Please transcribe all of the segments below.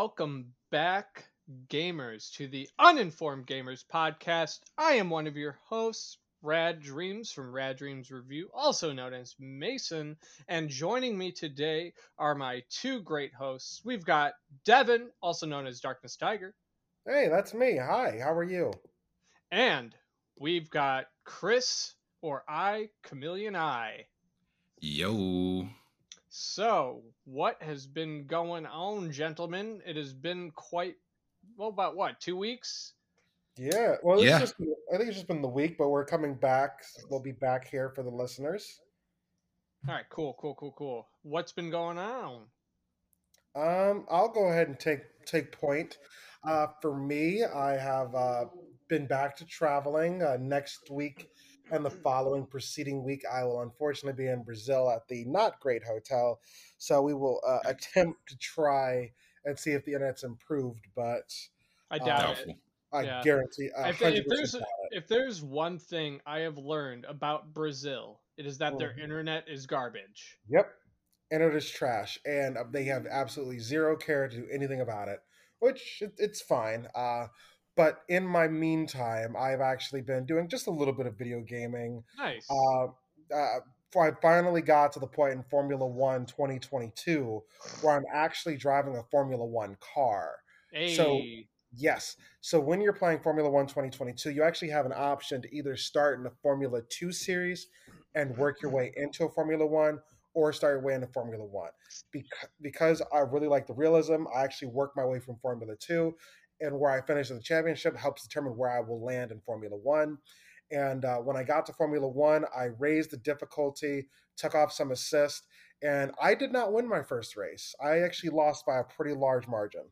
welcome back, gamers, to the Uninformed Gamers podcast. I am one of your hosts, Rad Dreams from Rad Dreams Review, also known as Mason, and joining me today are my two great hosts. We've got Devin, also known as Darkness Tiger, Hey, that's me. Hi, how are you? and we've got Chris, or Chameleon Eye. Yo. So, what has been going on, gentlemen? It has been about what, 2 weeks? Yeah, well, Yeah. I think it's just been the week, but we're coming back. We'll be back here for the listeners. All right, cool. What's been going on? I'll go ahead and take point. For me, I have been back to traveling. Next week and the following preceding week, I will unfortunately be in Brazil at the not great hotel. So we will attempt to try and see if the internet's improved, but I doubt it. Doubtful. I Yeah. guarantee If, 100% if there's doubt if there's one thing I have learned about Brazil, it is that it. their internet is garbage. Yep. And it is trash, and they have absolutely zero care to do anything about it, which it's fine. But in my meantime, I've actually been doing just a little bit of video gaming. Nice. Uh, I finally got to the point in Formula One 2022 where I'm actually driving a Formula One car. So, Hey. yes. So when you're playing Formula One 2022, you actually have an option to either start in the Formula 2 series and work your way into a Formula One, or start your way into Formula One. Because I really like the realism, I actually work my way from Formula Two, and where I finish in the championship helps determine where I will land in Formula One. And when I got to Formula One, I raised the difficulty, took off some assist, and I did not win my first race. I actually lost by a pretty large margin.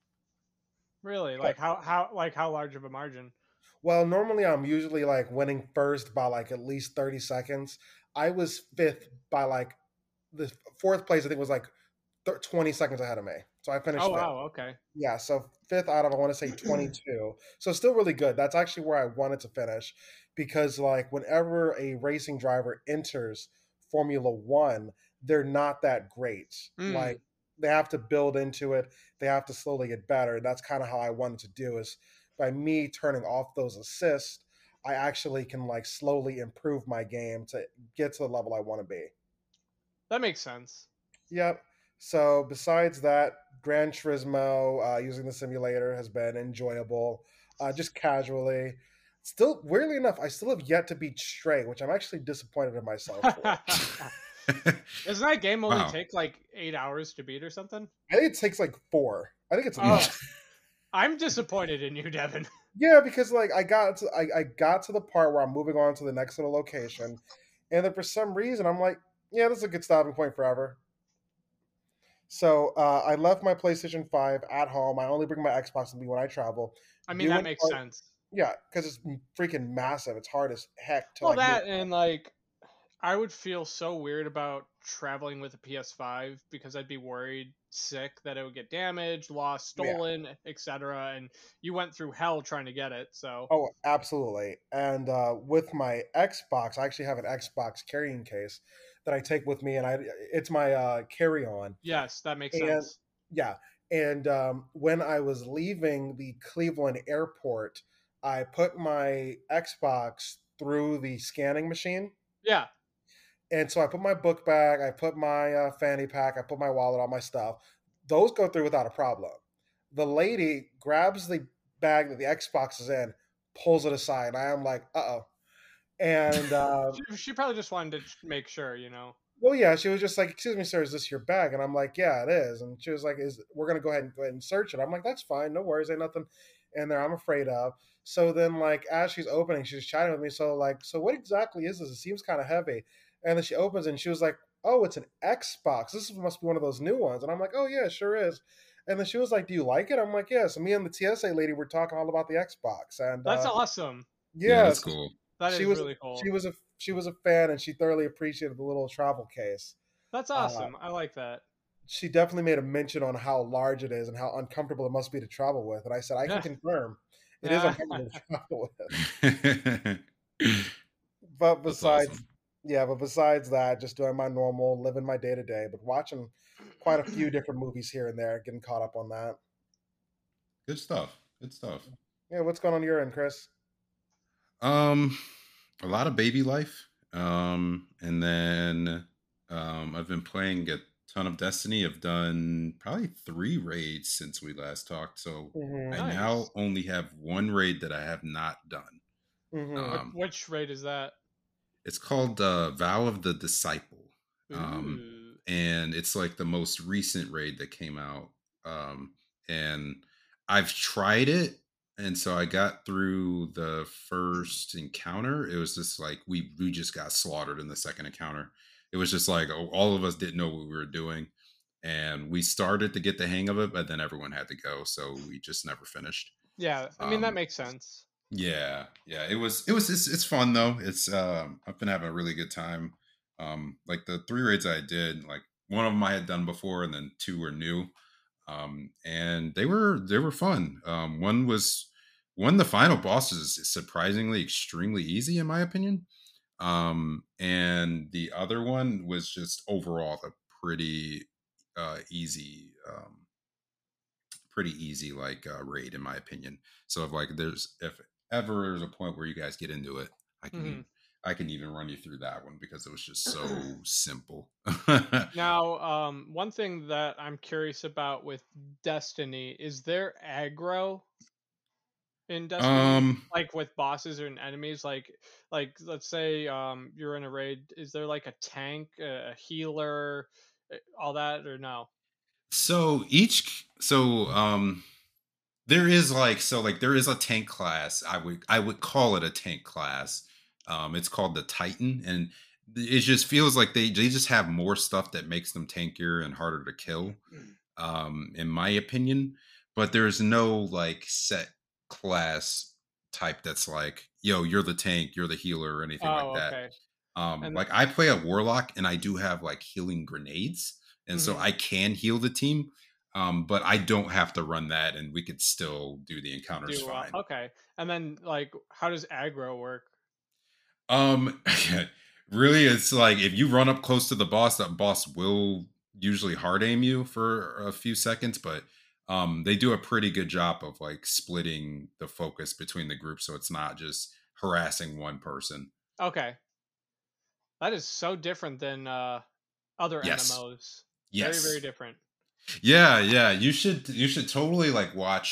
Really? But, How large of a margin? well, normally I'm usually like winning first by like at least 30 seconds. I was fifth by like the fourth place, I think, was like 20 seconds ahead of me. So I finished Oh fifth. wow, okay. Yeah, so fifth out of, I want to say, 22. So still really good. That's actually where I wanted to finish, because like whenever a racing driver enters Formula One, they're not that great. Mm. Like they have to build into it. They have to slowly get better. And that's kind of how I wanted to do, is by me turning off those assists, I actually can like slowly improve my game to get to the level I want to be. That makes sense. Yep. So besides that, Gran Turismo, using the simulator, has been enjoyable, just casually. Still, weirdly enough, I still have yet to beat Stray, which I'm actually disappointed in myself for. Doesn't that game only Wow. take like 8 hours to beat or something? I think it takes like 4. I think it's Oh. enough. I'm disappointed in you, Devin. Yeah, because like I got to the part where I'm moving on to the next little location, and then for some reason I'm like, yeah, this is a good stopping point forever. So I left my PlayStation 5 at home. I only bring my Xbox with me when I travel. I mean, that makes sense. Yeah, because it's freaking massive. It's hard as heck to Well, like move. that and like, I would feel so weird about traveling with a PS5 because I'd be worried sick that it would get damaged, lost, Yeah. stolen, etc. And you went through hell trying to get it. So Oh, absolutely. And with my Xbox, I actually have an Xbox carrying case that I take with me, and it's my carry-on. yes, that makes And sense. yeah, and when I was leaving the Cleveland airport, I put my Xbox through the scanning machine. Yeah. And so I put my book bag, I put my fanny pack, I put my wallet, all my stuff. Those go through without a problem. The lady grabs the bag that the Xbox is in, pulls it aside, and I am like, uh-oh. And She probably just wanted to make sure, you know. well, yeah, she was just like, "Excuse me, sir, is this your bag?" And I'm like, "Yeah, it is." And she was like, "Is we're gonna go ahead and search it?" I'm like, "That's fine, no worries, ain't nothing in there I'm afraid of." So then, like, as she's opening, she's chatting with me. So like, so what exactly is this? It seems kind of heavy. And then she opens and she was like, "Oh, it's an Xbox. This must be one of those new ones." And I'm like, "Oh yeah, it sure is." And then she was like, "Do you like it?" I'm like, "Yeah." So me and the TSA lady were talking all about the Xbox, and That's awesome. Yeah, yeah, that's so cool. That she is was really cool. she was a fan, and she thoroughly appreciated the little travel case. That's Uh, awesome. I like that. she definitely made a mention on how large it is and how uncomfortable it must be to travel with. And I said, I can Yeah. confirm it is Yeah. uncomfortable to travel with. That's But besides, awesome. yeah, but besides that, just doing my normal, living my day to day, but watching quite a few different movies here and there, getting caught up on that. Good stuff. Good stuff. Yeah, what's going on your end, Chris? Um, a lot of baby life. And then I've been playing a ton of Destiny. I've done probably 3 raids since we last talked. So Mm-hmm. I Nice. now only have one raid that I have not done. Mm-hmm. Um, Which raid is that? it's called Vow of the Disciple. Um, Ooh. and it's like the most recent raid that came out. Um, and I've tried it, and so I got through the first encounter. It was just like we just got slaughtered in the second encounter. It was just like all of us didn't know what we were doing, and we started to get the hang of it, but then everyone had to go, so we just never finished. Yeah, I mean that Um, makes sense. yeah, it's fun though. It's I've been having a really good time. Like the 3 raids I did, like one of them I had done before and then 2 were new. And they were fun. One of the final bosses is surprisingly extremely easy in my opinion. And the other one was just overall a pretty easy like raid in my opinion. So if ever there's a point where you guys get into it, I can hmm even I can even run you through that one because it was just so simple. Now, one thing that I'm curious about with Destiny is there aggro in Destiny, um like with bosses or enemies. Like let's say you're in a raid. Is there like a tank, a healer, all that, or no? so each so there is there is a tank class. I would call it a tank class. It's called the Titan, and it just feels like they just have more stuff that makes them tankier and harder to kill. In my opinion. But there's no like set class type that's like, yo, you're the tank, you're the healer, or anything like Oh, that. okay. And Like I play a warlock and I do have like healing grenades, and so mhm, I can heal the team. But I don't have to run that, and we could still do the encounters do well. fine. Okay. And then like, how does aggro work? Um, really, it's like if you run up close to the boss, that boss will usually hard aim you for a few seconds, but they do a pretty good job of like splitting the focus between the group, so it's not just harassing one person. Okay, that is so different than other Yes, MMOs. Very, very yes, different. yeah. You should totally like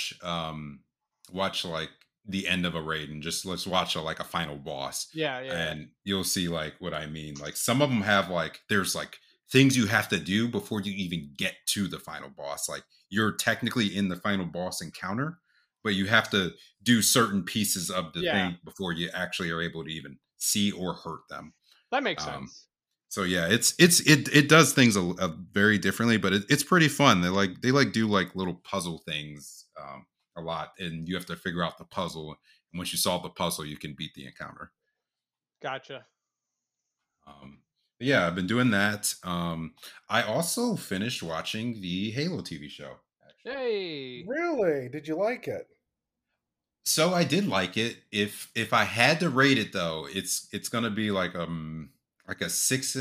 watch like the end of a raid and just let's watch like a final boss, Yeah, yeah. and you'll see like what I mean. Like some of them have like there's like things you have to do before you even get to the final boss. Like you're technically in the final boss encounter, but you have to do certain pieces of the Yeah, thing before you actually are able to even see or hurt them. that makes um sense. so yeah, it does things very differently, but it's pretty fun. They do like little puzzle things a lot, and you have to figure out the puzzle. And once you solve the puzzle, you can beat the encounter. Gotcha. But yeah, I've been doing that. I also finished watching the Halo TV show. Actually, Hey. Really? Did you like it? so I did like it. If I had to rate it though, it's gonna be like a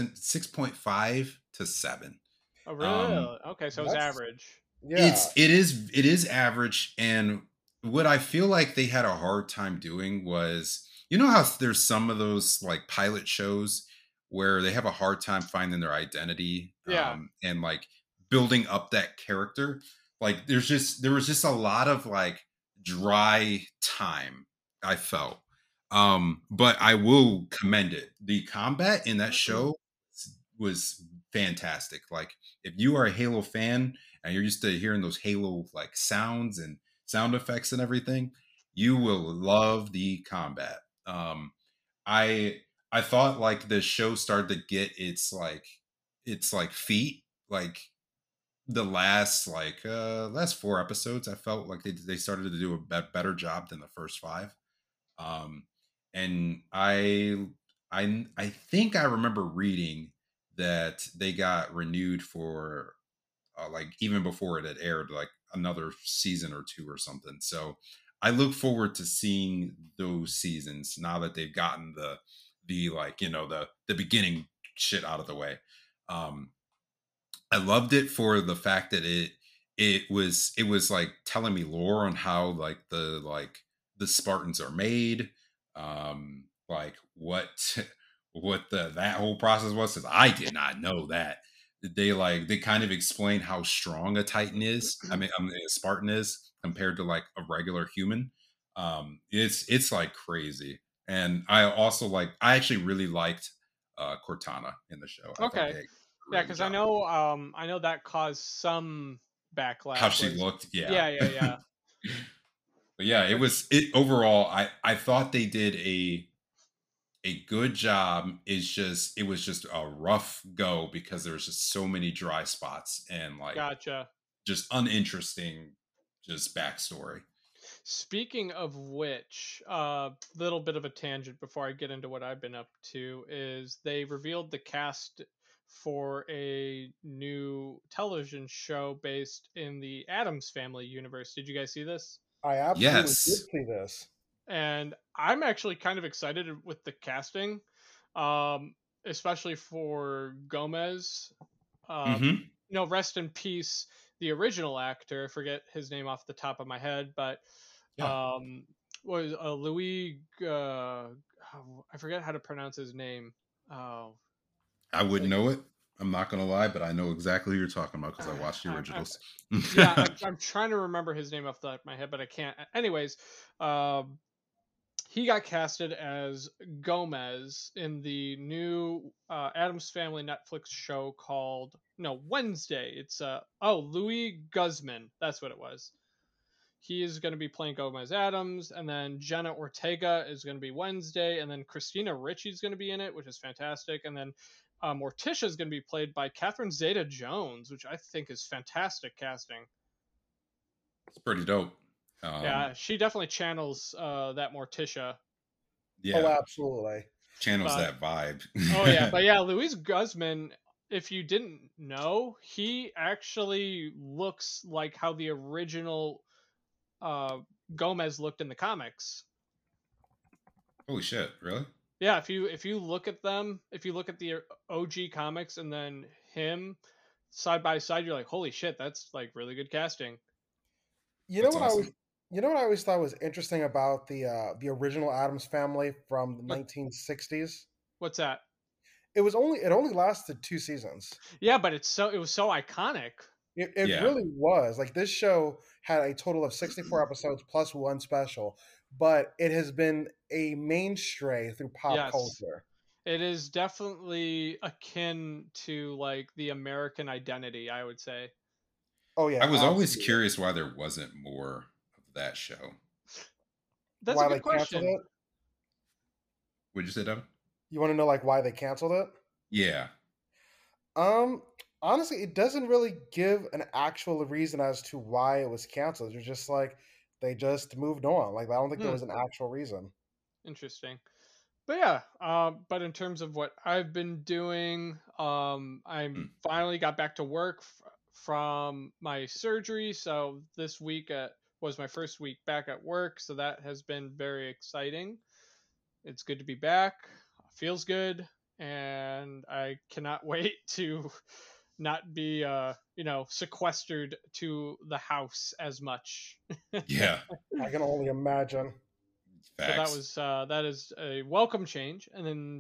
6.5 to 7. Oh, Um, really? Okay, so it's That's average. yeah. it is average, and what I feel like they had a hard time doing was, you know how there's some of those like pilot shows where they have a hard time finding their identity, Yeah. and like building up that character. Like there was just a lot of like dry time, I felt. But I will commend it. The combat in that show was fantastic. Like if you are a Halo fan and you're used to hearing those Halo like sounds and sound effects and everything, you will love the combat. I I thought like the show started to get its feet like the last 4 episodes. I felt like they started to do a better job than the first 5. um and I think I remember reading that they got renewed for like even before it had aired, like another season or 2 or something. So I look forward to seeing those seasons now that they've gotten the like the beginning shit out of the way. um I loved it for the fact that it was like telling me lore on how like the Spartans are made, like what that whole process was. 'Cause I did not know that. They kind of explain how strong a Titan is. A Spartan is compared to like a regular human. It's like crazy. And I actually really liked Cortana in the show. I thought Okay. they did a Yeah, great because job. I know that caused some How backlash. she looked, yeah. Yeah. But yeah, Which it overall. I thought they did a good job. It was just a rough go because there was just so many dry spots and like gotcha. just uninteresting, just backstory. Speaking of which, little bit of a tangent before I get into what I've been up to is they revealed the cast for a new television show based in the Adams Family universe. Did you guys see this? I absolutely did Yes. see this. And I'm actually kind of excited with the casting, um, especially for Gomez. Uh, Hmm. Rest in peace, the original actor. I forget his name off the top of my head, but Yeah. um, was Louis. I forget how to pronounce his name. Oh, I wouldn't like know it. I'm not gonna lie, but I know exactly who you're talking about because I watched the I'm originals. yeah, I'm trying to remember his name off the top of my head, but I can't. Anyways, um, he got casted as Gomez in the new Adams Family Netflix show called Wednesday. It's Louis Guzman. That's what it was. He is going to be playing Gomez Adams, and then Jenna Ortega is going to be Wednesday, and then Christina Ricci is going to be in it, which is fantastic, and then Morticia is going to be played by Catherine Zeta-Jones, which I think is fantastic casting. It's pretty dope. Yeah, she definitely channels that Morticia. Oh, Yeah, absolutely. channels But that vibe. oh yeah, but yeah, Luis Guzman. If you didn't know, he actually looks like how the original uh, Gomez looked in the comics. Holy shit! Really? Yeah, if you look at them, if you look at the OG comics and then him side by side, you're like, holy shit, that's like really good casting. You know That's what I was awesome. you know what I always thought was interesting about the original Adams Family from the What 1960s? what's that? It only lasted 2 seasons. Yeah, but it was so iconic. It Yeah, really was. Like this show had a total of 64 episodes plus one special, but it has been a mainstay through pop Yes. culture. It is definitely akin to like the American identity, I would say. Oh I yeah, was always absolutely. curious why there wasn't more of that show. That's a Why they good canceled question. it? Would you say, Devin? You want to know like why they canceled it? Yeah. Um, Honestly, it doesn't really give an actual reason as to why it was canceled. It's just like they just moved on. Like I don't think there Hmm, was an actual reason. interesting. But yeah, but in terms of what I've been doing, I'm Mm. finally got back to work from my surgery. So this week was my first week back at work. So that has been very exciting. It's good to be back. Feels good, and I cannot wait to not be sequestered to the house as much. Yeah. I can only imagine. So that Facts. was that is a welcome change. And then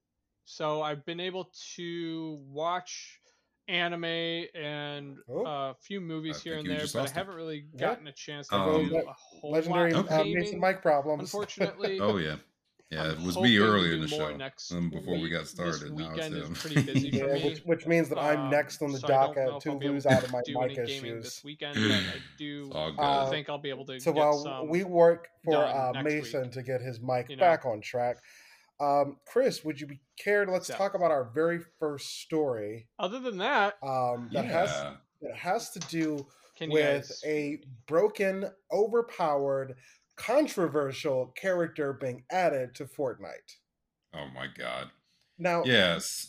so I've been able to watch anime and Oh, a few I movies here think and you there, just but I lost him. haven't really yeah. gotten a chance to There goes Um. do that a whole lot legendary of Okay. Mason gaming. mic problems. Unfortunately, Oh yeah. I'm Yeah. It was me hoping to earlier in do the more show. next Before we week. got This started. Now it's weekend is him. pretty busy for Yeah, me. which means that I'm next on the So I don't know docket if I'll to be able lose to out of my do mic any gaming this issues. weekend, but I It's do all good. Uh, think I'll be able to so get while some we work for done next week. Mason to get his mic You know, back on track, Chris, would you be cared? Let's so talk about our very first story. other than that, That has Yeah. to do can you with guys? a broken, overpowered, controversial character being added to Fortnite. Oh my god. Now, Yes.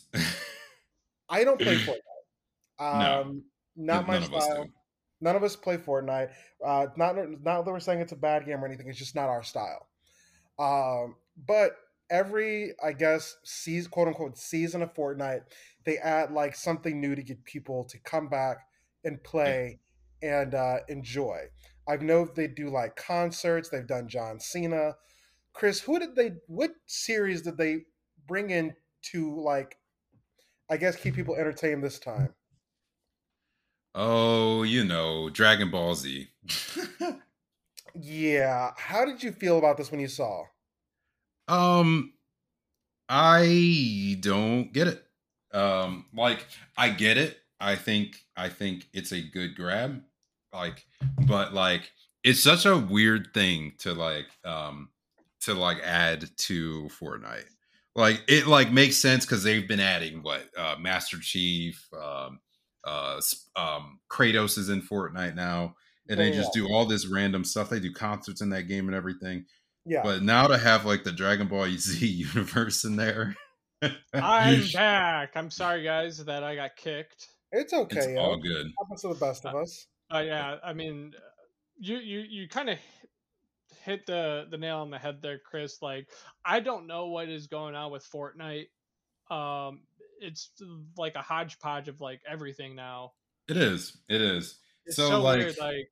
I don't play Fortnite. No. Not my None of us do. style. None of us play Fortnite. Not that we're saying it's a bad game or anything. It's just not our style. But every, I guess, season, quote unquote, season of Fortnite, they add like something new to get people to come back and Yeah. play. and enjoy. I know they do like concerts. They've done John Cena. Chris, what series did they bring in to, like, I guess, keep people entertained this time? Oh, Dragon Ball Z. Yeah. How did you feel about this when you saw? um, I don't get it. Like I get it. I think it's a good grab. Like, but like it's such a weird thing to like add to Fortnite. Like it like makes sense because they've been adding what Master Chief, Kratos is in Fortnite now, and they Yeah. just do all this random stuff. They do concerts in that game and everything. Yeah. But now to have like the Dragon Ball Z universe in there, I'm back. I'm sorry, guys, that I got kicked. It's it's okay, yo. all good. Happens to the best of us. Yeah, I mean, you kind of hit the nail on the head there, Chris. Like, I don't know what is going on with Fortnite. It's like a hodgepodge of like everything now. It is. It is. It's So so like weird. Like,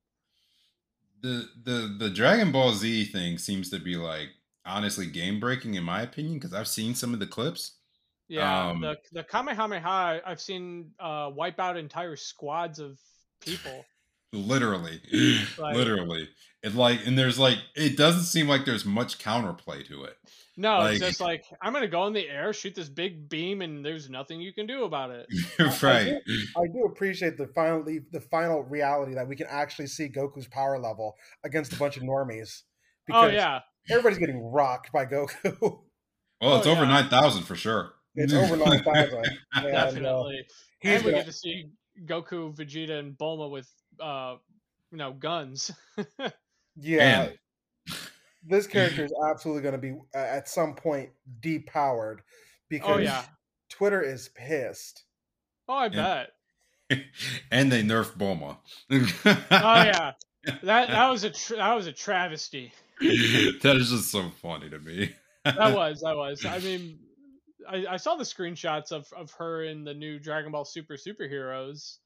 the Dragon Ball Z thing seems to be like honestly game breaking in my opinion because I've seen some of the clips. yeah, Um, the Kamehameha I've seen wipe out entire squads of people. literally, Like, literally, and there's like it doesn't seem like there's much counterplay to it. no, it's Like, just like I'm gonna go in the air, shoot this big beam, and there's nothing you can do about it. I right. do, I do appreciate the final reality that we can actually see Goku's power level against a bunch of normies, Oh because yeah, everybody's getting rocked by Goku. Well, oh it's over yeah, 9,000 for sure. It's over 9,000, and definitely. he's And we gonna. get to see Goku, Vegeta, and Bulma with guns. Yeah, And this character is absolutely going to be at some point depowered, Oh because yeah. Twitter is pissed. Oh, I and bet. and they nerf Bulma. Oh yeah. That was that was a travesty. That is just so funny to me. That was. I mean, I saw the screenshots of her in the new Dragon Ball Super superheroes.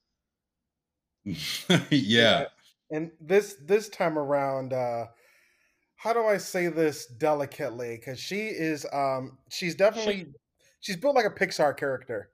Yeah, Yeah. and this time around, how do I say this delicately? Because she's She definitely, she's built like a Pixar character.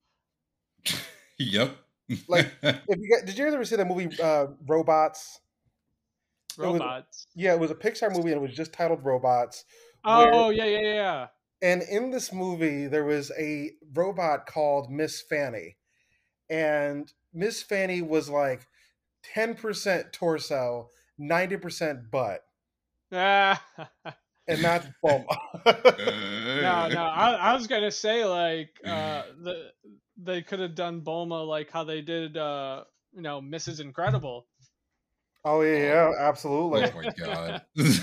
Yep. Like, if did you ever see the movie Robots? It was, robots. yeah, it was a Pixar movie, and it was just titled Robots. Where Oh yeah. And in this movie, there was a robot called Miss Fanny, and Miss Fanny was like 10% torso, 90% butt, Ah. and that's Bulma. No. I was gonna say like they could have done Bulma like how they did Mrs. Incredible. Oh yeah, Oh, yeah, oh absolutely. my god.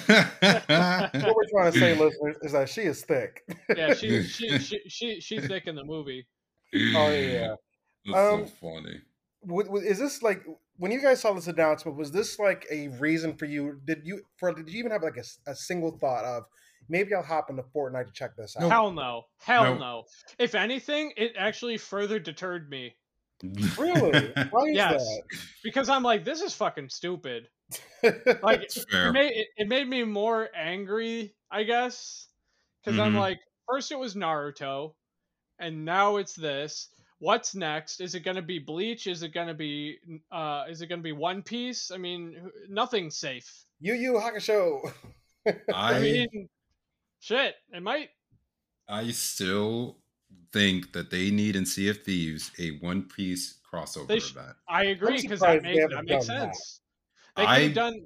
What we're trying to say, listeners, is that she is thick. Yeah, she's thick in the movie. Oh yeah. That's so Um, funny. is this like, when you guys saw this announcement? Was this like a reason for you? Did you even have like a single thought of, maybe I'll hop into Fortnite to check this out? Nope. Hell no. Hell Nope. no. If anything, it actually further deterred me. Really? Why is Yes. Because I'm like, this is fucking stupid. Like It's fair. it made me more angry, I guess. Because I'm Mhm. like, first it was Naruto, and now it's this. What's next? Is it gonna be Bleach? Is it gonna be One Piece? I mean, nothing's safe. Yu Yu Hakusho. I I mean, shit, it might. I still think that they need in Sea of Thieves a One Piece crossover They sh- event. I I'm agree because surprised they haven't that makes done that. sense. They could have I done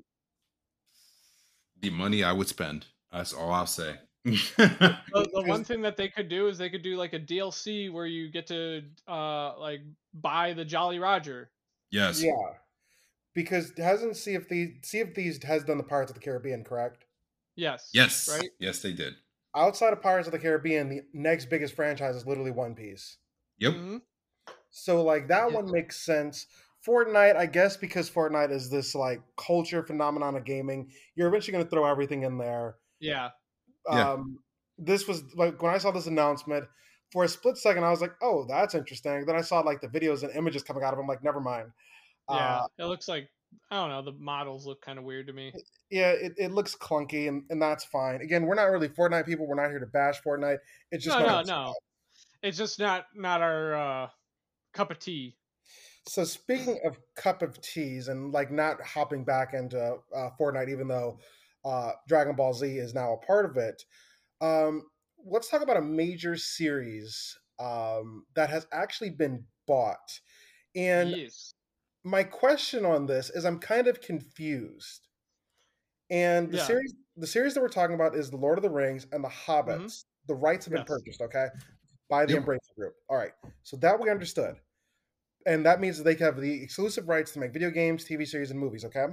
the money I would spend. That's all I'll say. the Because one thing that they could do is they could do like a DLC where you get to like buy the Jolly Roger. Yes. yeah, because hasn't Sea of Thieves has done the Pirates of the Caribbean, correct? Yes. Yes. Right? Yes, they did. Outside of Pirates of the Caribbean, the next biggest franchise is literally One Piece. Yep. Hmm. So like that Yeah. one makes sense. Fortnite, I guess, because Fortnite is this like culture phenomenon of gaming, you're eventually going to throw everything in there. Yeah. Yeah. This was like, when I saw this announcement, for a split second, I was like, "Oh, that's interesting." Then I saw like the videos and images coming out of them. Like, never mind. Uh, Yeah, it looks like, I don't know. The models look kind of weird to me. yeah, it looks clunky, and that's fine. Again, we're not really Fortnite people. We're not here to bash Fortnite. It's just No, not no, our no. style. It's just not our cup of tea. So speaking of cup of teas and like not hopping back into Fortnite, even though Dragon Ball Z is now a part of it, um, let's talk about a major series that has actually been bought. And Yes. my question on this is, I'm kind of confused. And the Yeah. series that we're talking about is The Lord of the Rings and The Mm-hmm. Hobbits. The rights have been Yes. purchased, okay, by the Yep. Embracer Group. All right, so that we understood, and that means that they have the exclusive rights to make video games, TV series, and movies. Okay,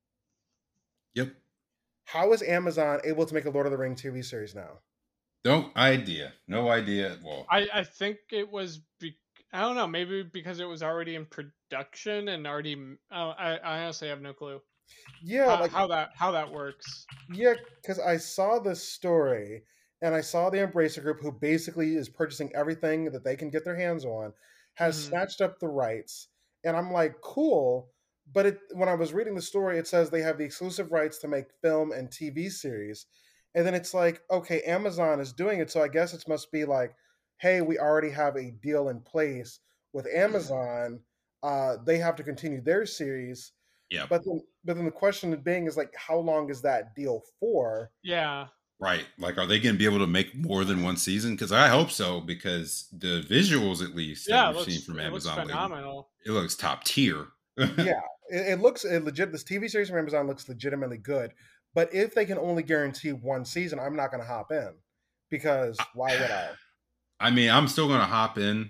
Yep. how is Amazon able to make a Lord of the Rings TV series now? No idea. No idea. Well, I think it was. I don't know. Maybe because it was already in production and already. I honestly have no clue Yeah, like how that works. yeah, because I saw this story and I saw the Embracer Group, who basically is purchasing everything that they can get their hands on, has Mm-hmm. snatched up the rights, and I'm like, cool. But when I was reading the story, it says they have the exclusive rights to make film and TV series, and then it's like, okay, Amazon is doing it, so I guess it must be like, hey, we already have a deal in place with Amazon. They have to continue their series, yeah. but then the question being is like, how long is that deal for? Yeah. Right. Like, are they going to be able to make more than one season? Because I hope so, because the visuals, at least, that Yeah. we've seen from It looks Amazon lately, phenomenal. it looks top tier. Yeah, it looks legit. This TV series from Amazon looks legitimately good. But if they can only guarantee one season, I'm not going to hop in, because why would I? I mean, I'm still going to hop in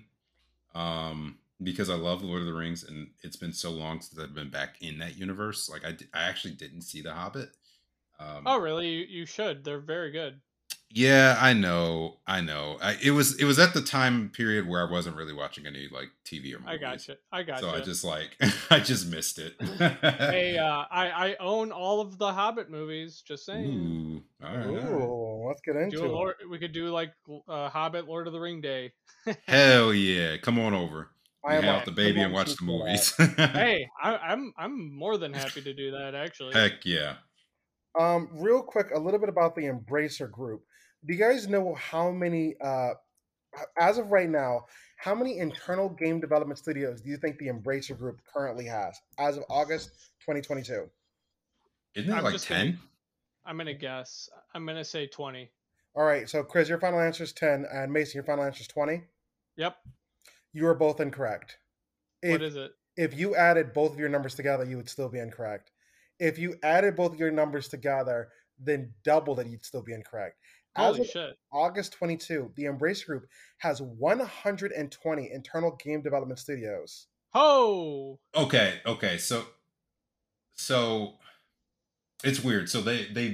because I love Lord of the Rings, and it's been so long since I've been back in that universe. Like, I actually didn't see The Hobbit. Oh, really? You should. They're very good. Yeah, I know. It was at the time period where I wasn't really watching any like TV or I got movies. you. I got So I you. just like I just missed it. Hey, I own all of the Hobbit movies. Just saying. Ooh, all right, all right. Ooh, let's get Do a into it. Lord. We could do like Hobbit Lord of the Ring Day. Hell yeah. Come on over. I We am hang out with the baby and 100% watch the for that. movies. Hey, I'm more than happy to do that actually. Heck yeah. Real quick, a little bit about the Embracer Group. Do you guys know how many, as of right now, how many internal game development studios do you think the Embracer Group currently has as of August 2022? Isn't it I'm like just gonna 10? I'm gonna guess. I'm gonna say 20. All right, so Chris, your final answer is 10, and Mason, your final answer is 20. Yep. You are both incorrect. What If is it? if you added both of your numbers together, you would still be incorrect. If you added both of your numbers together, then doubled it, you'd still be incorrect. As Holy of shit. August 22, the Embrace Group has 120 internal game development studios. Ho! Okay. So it's weird. So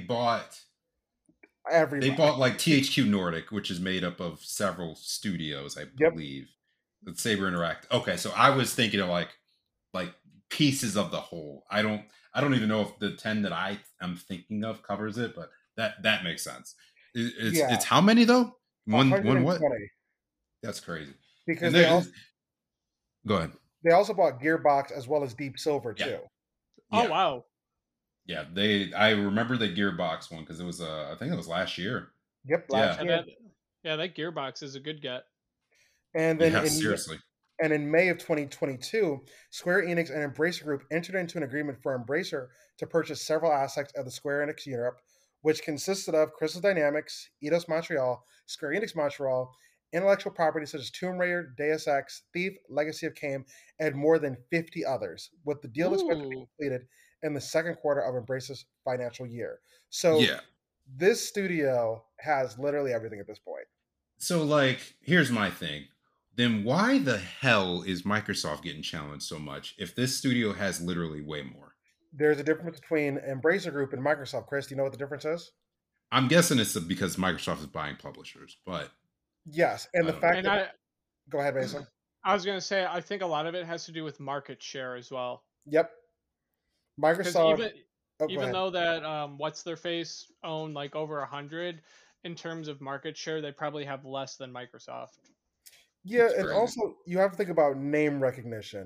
they Everybody. bought like THQ Nordic, which is made up of several studios, I Yep. believe. With Saber Interactive. Okay, so I was thinking of like pieces of the whole. I don't even know if the 10 that I am thinking of covers it, but that makes sense. It's Yeah, it's how many though? One what? 120. That's crazy. Because And they they also go ahead. they also bought Gearbox as well as Deep Silver Yeah, too. Oh yeah, wow. yeah. I remember the Gearbox one because it was I think it was last year. Yep, last Yeah, Yeah, year. that Gearbox is a good get. And then yeah. Seriously. in May of 2022, Square Enix and Embracer Group entered into an agreement for Embracer to purchase several assets of the Square Enix Europe, which consisted of Crystal Dynamics, Eidos Montreal, Square Enix Montreal, intellectual property such as Tomb Raider, Deus Ex, Thief, Legacy of Kain, and more than 50 others, with the deal expected to be Ooh. completed in the second quarter of Embracer's financial year. So Yeah. this studio has literally everything at this point. So like, here's my thing. Then why the hell is Microsoft getting challenged so much if this studio has literally way more? There's a difference between Embracer Group and Microsoft. Chris, do you know what the difference is? I'm guessing it's because Microsoft is buying publishers, but Yes, and I the don't know. fact And that go ahead, Mason. I was gonna say I think a lot of it has to do with market share as well. Yep, Because Microsoft. Oh, go even ahead. though that what's their face own like over 100 in terms of market share, they probably have less than Microsoft. Yeah, It's and crazy. also you have to think about name recognition.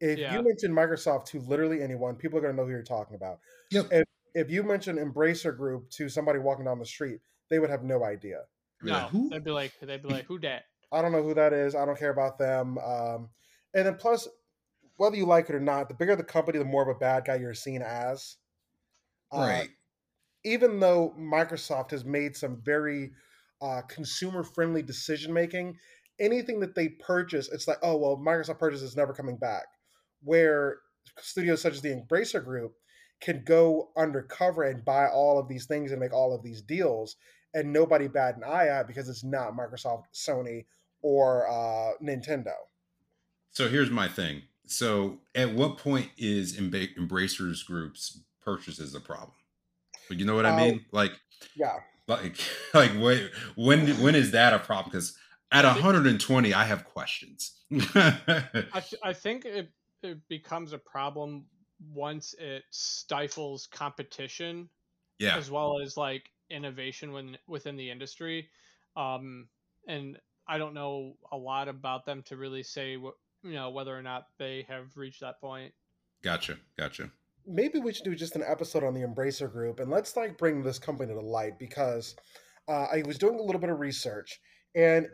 If you Yeah. mention Microsoft to literally anyone, people are going to know who you're talking about. Yep. If you mention Embracer Group to somebody walking down the street, they would have no idea. Be like, No, who? they'd be like, who dat? I don't know who that is. I don't care about them. And then plus, whether you like it or not, the bigger the company, the more of a bad guy you're seen as. Uh, Right. Even though Microsoft has made some very consumer friendly decision making, anything that they purchase, it's like, oh, well, Microsoft purchase is never coming back. Where studios such as the Embracer Group can go undercover and buy all of these things and make all of these deals, and nobody bat an eye at because it's not Microsoft, Sony, or Nintendo. So here's my thing. So at what point is Embracers Group's purchases a problem? But you know what I Uh, mean? Like, yeah. like, like, wait, when is that a problem? Because at I think 120, I have questions. I think it becomes a problem once it stifles competition Yeah, as well as like innovation within the industry. And I don't know a lot about them to really say what whether or not they have reached that point. gotcha. Maybe we should do just an episode on the Embracer Group and let's like bring this company to light because I was doing a little bit of research and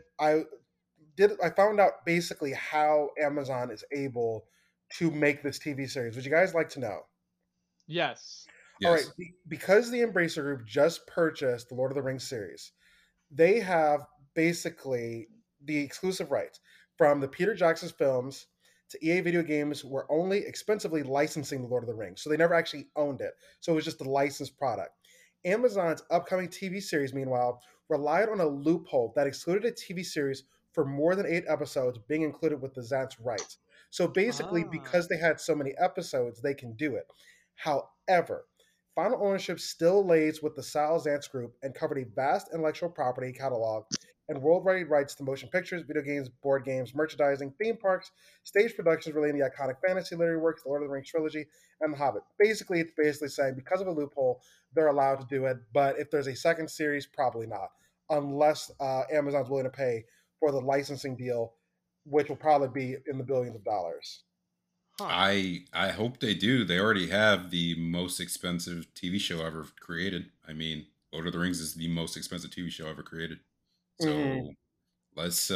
I found out basically how Amazon is able to make this TV series. Would you guys like to know? Yes. All right, Yes. because the Embracer Group just purchased the Lord of the Rings series, they have basically the exclusive rights from the Peter Jackson's films to EA Video Games were only expensively licensing the Lord of the Rings. So they never actually owned it. So it was just a licensed product. Amazon's upcoming TV series, meanwhile, relied on a loophole that excluded a TV series for more than 8 episodes being included with the Zant's rights. So basically, Ah. because they had so many episodes, they can do it. However, final ownership still lays with the Sal Zantz Group and covered a vast intellectual property catalog and worldwide rights to motion pictures, video games, board games, merchandising, theme parks, stage productions relating to the iconic fantasy literary works, the Lord of the Rings trilogy, and The Hobbit. Basically, it's basically saying because of a loophole, they're allowed to do it, but if there's a second series, probably not, unless Amazon's willing to pay for the licensing deal, which will probably be in the billions of dollars. Huh. I hope they do. They already have the most expensive TV show ever created. I mean, Lord of the Rings is the most expensive TV show ever created. So Mm-hmm. let's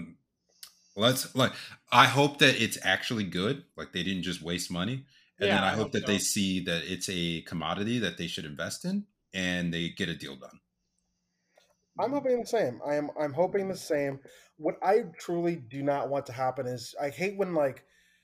like I hope that it's actually good. Like they didn't just waste money. And then Yeah, I I hope hope that they so. see that it's a commodity that they should invest in and they get a deal done. I'm hoping the same. I'm hoping the same. What I truly do not want to happen is I hate when like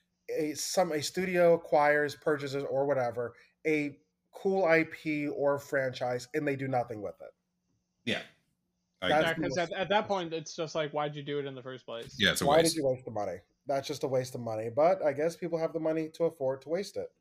a studio acquires, purchases, or whatever a cool IP or franchise and they do nothing with it. Yeah. I That's Yeah, agree. the because most. at that point it's just like, why'd you do it in the first place? Yeah, it's a Why did waste. you waste the money? That's just a waste of money. But I guess people have the money to afford to waste it.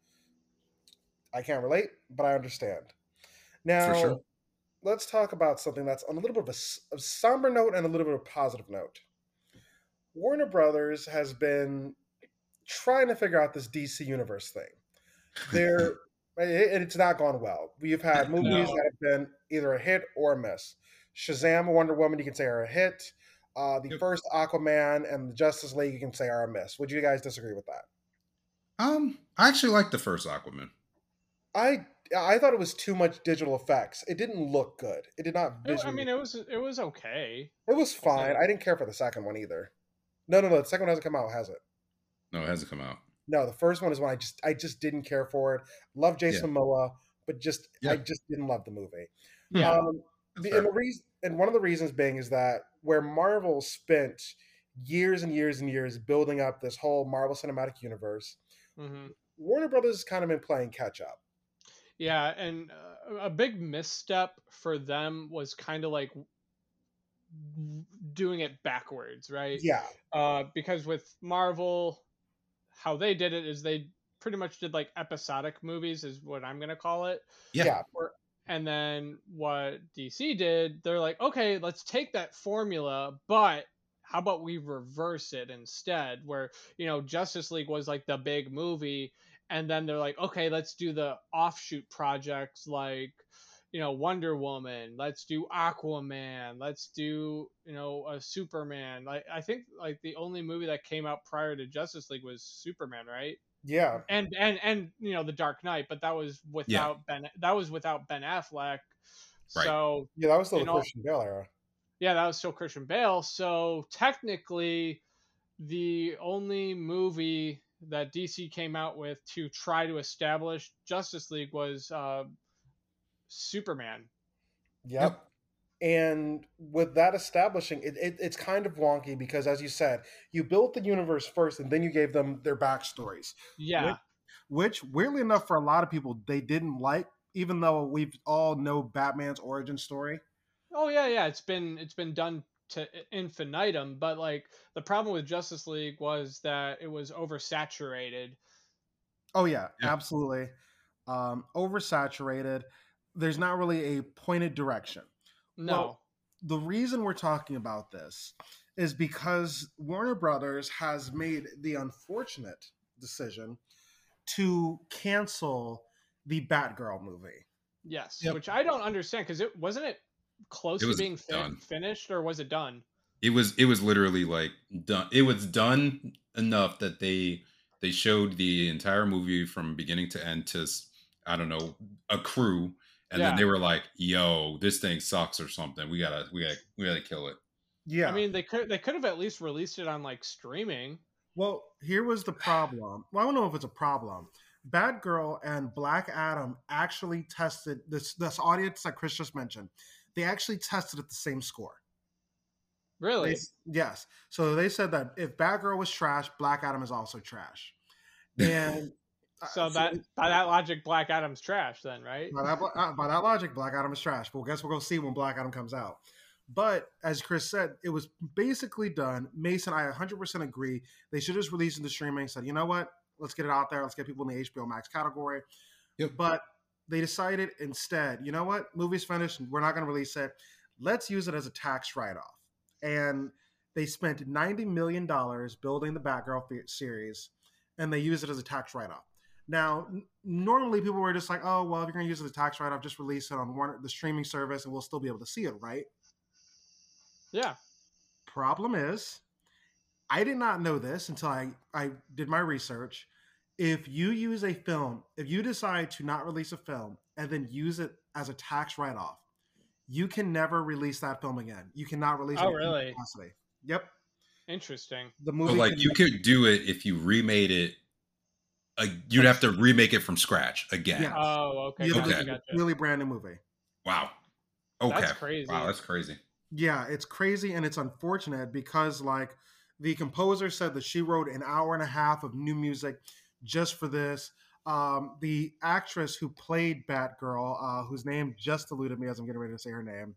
I can't relate, but I understand. For sure. Now, let's talk about something that's on a little bit of a somber note and a little bit of a positive note. Warner Brothers has been trying to figure out this DC universe thing. They're and it's not gone well. We've had movies No. that have been either a hit or a miss. Shazam, Wonder Woman, you can say are a hit. The Yep. first Aquaman and the Justice League, you can say are a miss. Would you guys disagree with that? I actually like the first Aquaman. I I thought it was too much digital effects. It didn't look good. It did not I visually. mean, it was okay. It was I'll say fine. I didn't care for the second one either. No, no, no. The second one hasn't come out, has it? No, it hasn't come out. No, the first one is one I just didn't care for it. Love Yeah. Jason Momoa, but I Yeah. just didn't love the movie. Yeah. That's And fair. one of the reasons being is that where Marvel spent years and years and years building up this whole Marvel Cinematic Universe, hmm Warner Brothers has kind of been playing catch up. Yeah, and a big misstep for them was kind of like doing it backwards, right? Yeah, Because with Marvel, how they did it is they pretty much did like episodic movies, is what I'm gonna call it. Yeah. yeah, And then what DC did, they're like, okay, let's take that formula, but how about we reverse it instead? Where, Justice League was like the big movie, and then they're like, okay, let's do the offshoot projects like, Wonder Woman. Let's do Aquaman. Let's do, a Superman. Like I think like the only movie that came out prior to Justice League was Superman, right? Yeah. And The Dark Knight, but that was Yeah. without Ben Affleck. Right. So Yeah, that was still the Christian Bale era. yeah, that was still Christian Bale. So technically, the only movie that DC came out with to try to establish Justice League was Superman. Yep. And with that establishing, it's kind of wonky because, as you said, you built the universe first and then you gave them their backstories. Yeah. Which weirdly enough, for a lot of people, they didn't like, even though we all know Batman's origin story. Oh yeah. It's been done to infinitum, but like the problem with Justice League was that it was oversaturated. Oh yeah. Absolutely. Oversaturated. There's not really a pointed direction. No. Well, the reason we're talking about this is because Warner Brothers has made the unfortunate decision to cancel the Batgirl movie. Yes, which I don't understand because it wasn't close to being finished, or was it done? It was literally like done. It was done enough that they showed the entire movie from beginning to end to, I don't know, a crew. And then they were like, "Yo, this thing sucks or something. We gotta kill it." Yeah, I mean, they could have at least released it on like streaming. Well, here was the problem. Well, I don't know if it's a problem. Batgirl and Black Adam actually tested this audience that Chris just mentioned. They actually tested at the same score. Really? Yes. So they said that if Batgirl was trash, Black Adam is also trash. And so by that logic, Black Adam's trash then, right? By that logic, Black Adam is trash. Well, guess we'll go see when Black Adam comes out. But as Chris said, it was basically done. Mason, I 100% agree. They should just release it to streaming. Said, you know what? Let's get it out there. Let's get people in the HBO Max category. Yep. But they decided instead, you know what? Movie's finished. We're not going to release it. Let's use it as a tax write-off. And they spent $90 million building the Batgirl series, and they used it as a tax write-off. Now, normally people were just like, oh, well, if you're going to use it as a tax write-off, just release it on the streaming service and we'll still be able to see it, right? Yeah. Problem is, I did not know this until I did my research. If you use a film, if you decide to not release a film and then use it as a tax write-off, you can never release that film again. You cannot release it. Oh, really? Capacity. Yep. Interesting. The movie, but like you could do it if you remade it. You'd have to remake it from scratch again. Yes. Oh, okay. Gotcha. Really brand new movie. Wow. Okay. That's crazy. Wow, that's crazy. Yeah, it's crazy and it's unfortunate because like the composer said that she wrote an hour and a half of new music just for this. The actress who played Batgirl, whose name just eluded me as I'm getting ready to say her name.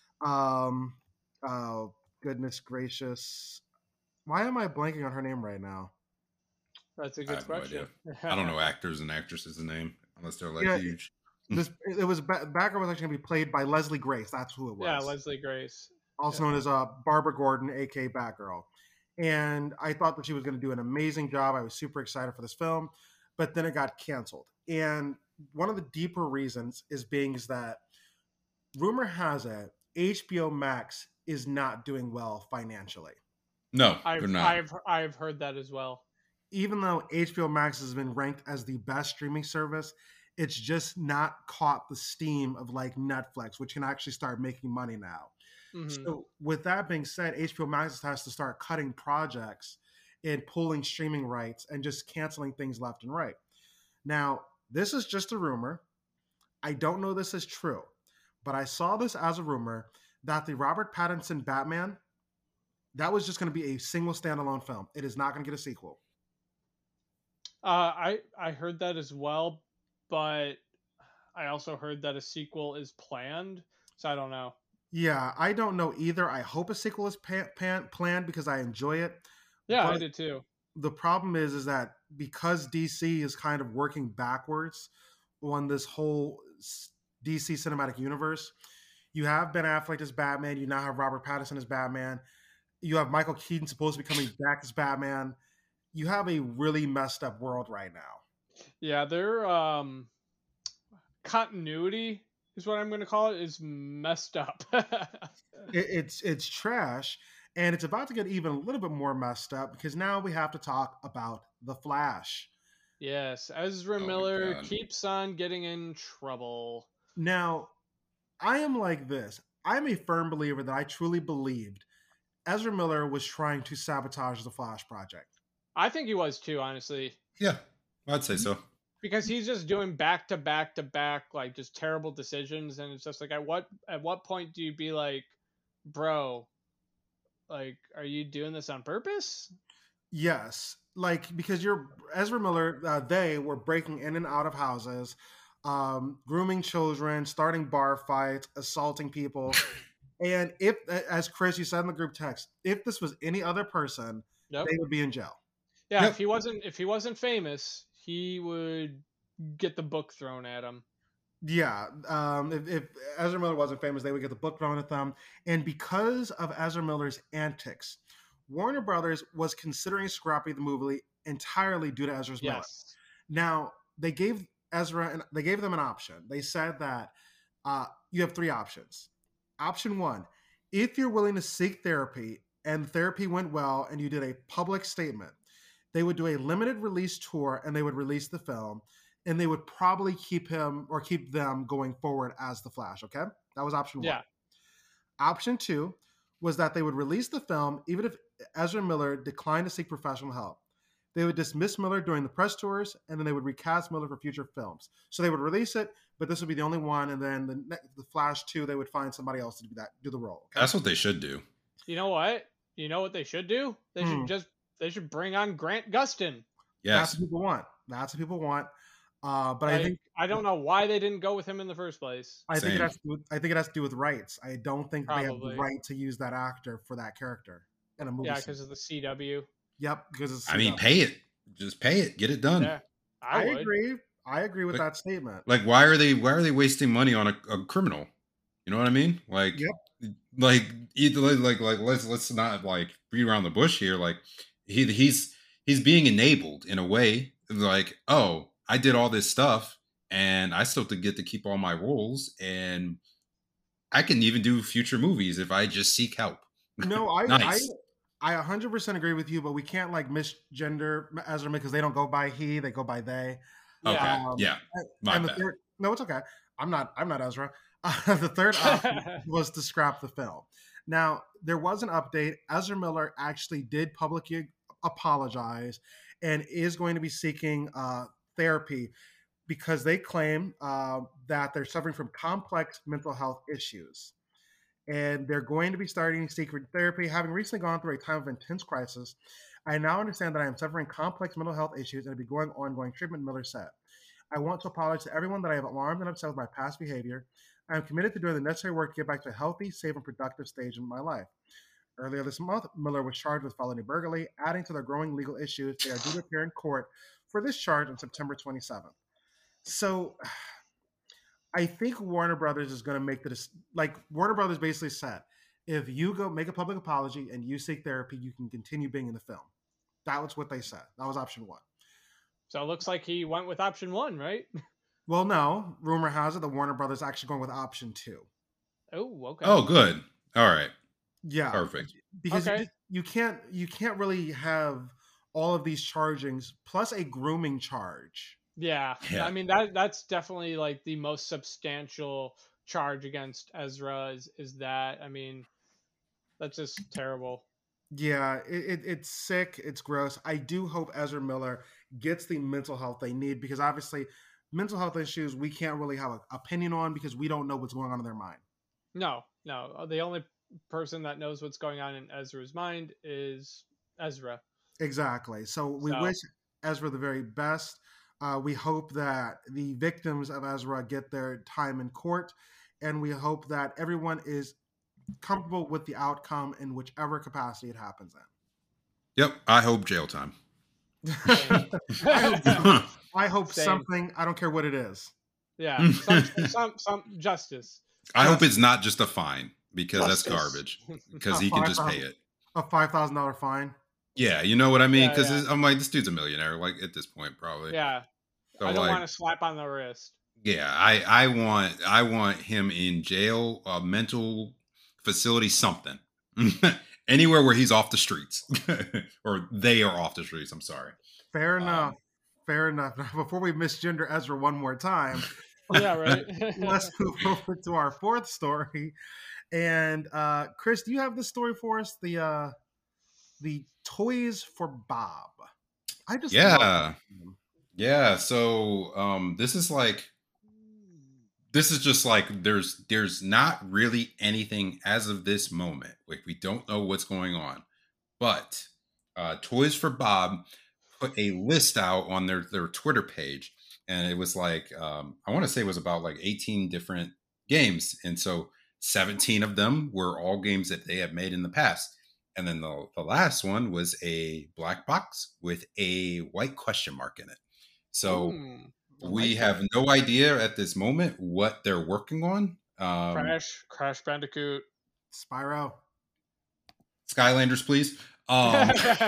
Oh, goodness gracious. Why am I blanking on her name right now? That's a good question. No I don't know actors and actresses' name unless they're like huge. Batgirl was actually going to be played by Leslie Grace. That's who it was. Yeah, Leslie Grace. Also known as Barbara Gordon, aka Batgirl. And I thought that she was going to do an amazing job. I was super excited for this film, but then it got canceled. And one of the deeper reasons is that rumor has it HBO Max is not doing well financially. No, they're not. I've heard that as well. Even though HBO Max has been ranked as the best streaming service, it's just not caught the steam of like Netflix, which can actually start making money now. Mm-hmm. So with that being said, HBO Max has to start cutting projects and pulling streaming rights and just canceling things left and right. Now, this is just a rumor. I don't know this is true, but I saw this as a rumor that the Robert Pattinson Batman, that was just going to be a single standalone film. It is not going to get a sequel. I heard that as well, but I also heard that a sequel is planned, so I don't know. Yeah, I don't know either. I hope a sequel is planned because I enjoy it. Yeah, I did too. The problem is that because DC is kind of working backwards on this whole DC cinematic universe, you have Ben Affleck as Batman. You now have Robert Pattinson as Batman. You have Michael Keaton supposed to be coming back as Batman. You have a really messed up world right now. Yeah, their continuity is what I'm going to call it, is messed up. It's trash, and it's about to get even a little bit more messed up because now we have to talk about the Flash. Yes, Ezra Oh my Miller God. keeps on getting in trouble. Now, I am like this. I'm a firm believer that I truly believed Ezra Miller was trying to sabotage the Flash project. I think he was too, honestly, Yeah, I'd say so. because he's just doing back to back to back, like just terrible decisions, and it's just like, at what point do you be like, bro, like, are you doing this on purpose? Yes, like because you're Ezra Miller, they were breaking in and out of houses, grooming children, starting bar fights, assaulting people. And if, as Chris, you said in the group text, if this was any other person, Nope. they would be in jail. Yeah, Yep. if he wasn't famous, he would get the book thrown at him. Yeah, if Ezra Miller wasn't famous, they would get the book thrown at them. And because of Ezra Miller's antics, Warner Brothers was considering scrapping the movie entirely due to Ezra's Miller. Yes. Now they gave they gave them an option. They said that you have three options. Option one, if you're willing to seek therapy and therapy went well and you did a public statement, they would do a limited release tour and they would release the film and they would probably keep him or keep them going forward as the Flash. Okay. That was option one. Yeah. Option two was that they would release the film even if Ezra Miller declined to seek professional help. They would dismiss Miller during the press tours, and then they would recast Miller for future films. So they would release it, but this would be the only one. And then the Flash 2, they would find somebody else to do the role. Okay? That's what they should do. You know what? You know what they should do? They should bring on Grant Gustin. Yes. That's what people want. That's what people want. But like, I don't know why they didn't go with him in the first place. I think it has to do with rights. I don't think they have the Probably. right to use that actor for that character in a movie. Yeah, because of the CW. Yep, because it's. I mean, pay it. Just pay it. Get it done. Yeah, I agree. I agree with that statement. Like, why are they wasting money on a criminal? You know what I mean? Like, Yep. Like either like let's not like beat around the bush here. Like he's being enabled in a way. Like, oh, I did all this stuff and I still get to keep all my roles and I can even do future movies if I just seek help. No, Nice. I 100% agree with you, but we can't like misgender Ezra because they don't go by he, they go by they. Okay. Yeah. My and the bad. third, no, it's okay. I'm not Ezra. The third option was to scrap the film. Now, there was an update. Ezra Miller actually did publicly apologize and is going to be seeking therapy because they claim that they're suffering from complex mental health issues. And they're going to be starting secret therapy. Having recently gone through a time of intense crisis, I now understand that I am suffering complex mental health issues and will be going ongoing treatment, Miller said. I want to apologize to everyone that I have alarmed and upset with my past behavior. I am committed to doing the necessary work to get back to a healthy, safe, and productive stage in my life. Earlier this month, Miller was charged with felony burglary, adding to their growing legal issues. They are due to appear in court for this charge on September 27th. So I think Warner Brothers is going to make this, like Warner Brothers basically said, if you go make a public apology and you seek therapy, you can continue being in the film. That was what they said. That was option one. So it looks like he went with option one, right? Well, no. Rumor has it that Warner Brothers is actually going with option two. Oh, okay. Oh, good. All right. Yeah. Perfect. Because you can't really have all of these chargings plus a grooming charge. Yeah. I mean that's definitely like the most substantial charge against Ezra is that. I mean, that's just terrible. Yeah, it's sick. It's gross. I do hope Ezra Miller gets the mental health they need because obviously mental health issues we can't really have an opinion on because we don't know what's going on in their mind. No. The only person that knows what's going on in Ezra's mind is Ezra. Exactly. So we wish Ezra the very best. We hope that the victims of Ezra get their time in court, and we hope that everyone is comfortable with the outcome in whichever capacity it happens in. Yep. I hope jail time. I hope something. I don't care what it is. Yeah, some justice. I hope it's not just a fine because that's garbage. Because he can just pay it. A $5,000 fine. Yeah, you know what I mean. Because I'm like, this dude's a millionaire. Like at this point, probably. Yeah, so I don't want to slap on the wrist. Yeah, I want him in jail, mental facility, something. Anywhere where he's off the streets. Or they are off the streets, I'm sorry. Fair enough. Fair enough. Now, before we misgender Ezra one more time, Yeah, right. let's move over to our fourth story. And Chris, do you have the story for us? The Toys for Bob. I just love that. Yeah. So this is just like there's not really anything as of this moment. Like, we don't know what's going on. But Toys for Bob put a list out on their Twitter page, and it was like I want to say it was about like 18 different games, and so 17 of them were all games that they have made in the past. And then the last one was a black box with a white question mark in it. So we have no idea at this moment what they're working on. Crash Bandicoot, Spyro, Skylanders, please. I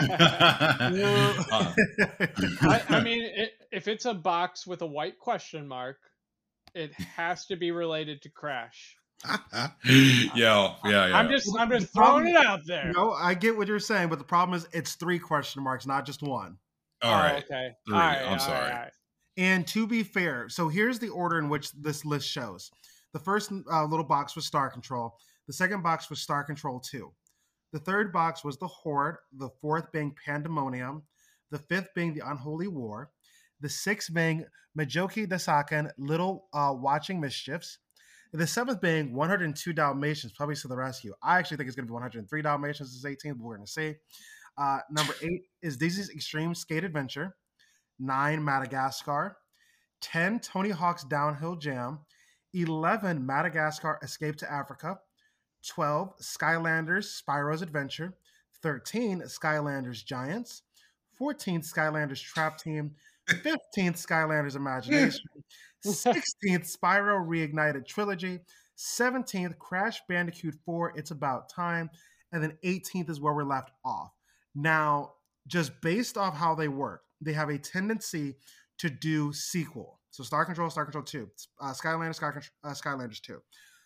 mean, if it's a box with a white question mark, it has to be related to Crash. Yeah. I'm just throwing it out there. No, I get what you're saying, but the problem is it's 3 question marks, not just one. All right. Okay. 3. I'm sorry. All right. And to be fair, so here's the order in which this list shows. The first little box was Star Control. The second box was Star Control 2. The third box was the Horde. The fourth being Pandemonium. The fifth being the Unholy War. The sixth being Majoki Dasaken, Little Watching Mischiefs. The seventh being 102 Dalmatians, Puppies to the Rescue. I actually think it's going to be 103 Dalmatians. This is 18th, but we're going to see. Number 8 is Daisy's Extreme Skate Adventure. 9, Madagascar. 10, Tony Hawk's Downhill Jam. 11, Madagascar Escape to Africa. 12, Skylanders Spyro's Adventure. 13, Skylanders Giants. 14, Skylanders Trap Team. 15th, Skylanders Imagination. 16th, Spyro Reignited Trilogy. 17th, Crash Bandicoot 4, It's About Time. And then 18th is where we're left off. Now, just based off how they work, they have a tendency to do sequel. So Star Control 2, Skylanders 2.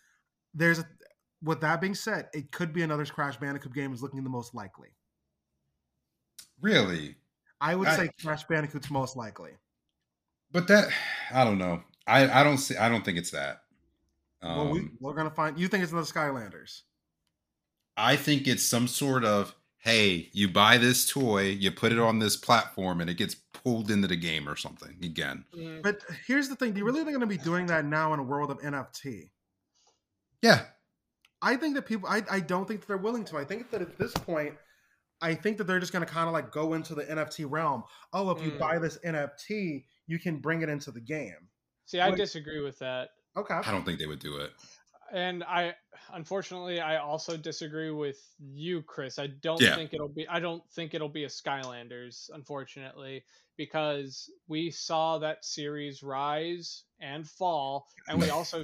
With that being said, it could be another Crash Bandicoot game is looking the most likely. Really? I would say Crash Bandicoot's most likely. But that, I don't know. I don't think it's that. Well, we're gonna find. You think it's another Skylanders? I think it's some sort of, hey, you buy this toy, you put it on this platform, and it gets pulled into the game or something again. But here's the thing: do you really think they're gonna be doing that now in a world of NFT? Yeah. I think that people. I don't think that they're willing to. I think that at this point, I think that they're just going to kind of like go into the NFT realm. Oh, if you buy this NFT, you can bring it into the game. See, I disagree with that. Okay. I don't think they would do it. And unfortunately, I also disagree with you, Chris. I don't think it'll be a Skylanders, unfortunately, because we saw that series rise and fall, and we also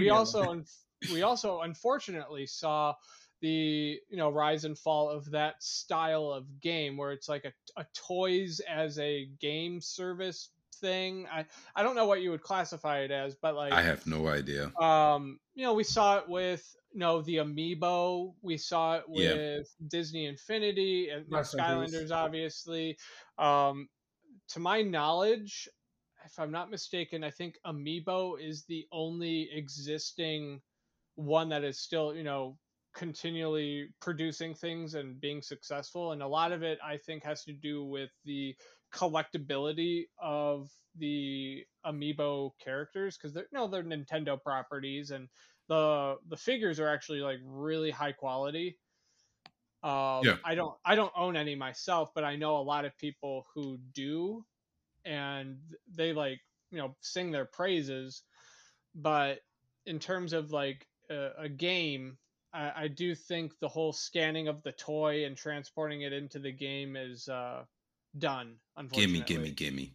unfortunately saw the rise and fall of that style of game where it's like a toys as a game service thing. I don't know what you would classify it as, but like I have no idea. We saw it with the Amiibo, we saw it with Disney Infinity and Skylanders, obviously. To my knowledge, if I'm not mistaken, I think Amiibo is the only existing one that is still continually producing things and being successful, and a lot of it I think has to do with the collectability of the Amiibo characters, because they're Nintendo properties, and the figures are actually like really high quality. I don't own any myself, but I know a lot of people who do, and they sing their praises. But in terms of like a game, I do think the whole scanning of the toy and transporting it into the game is done. Unfortunately, gimme.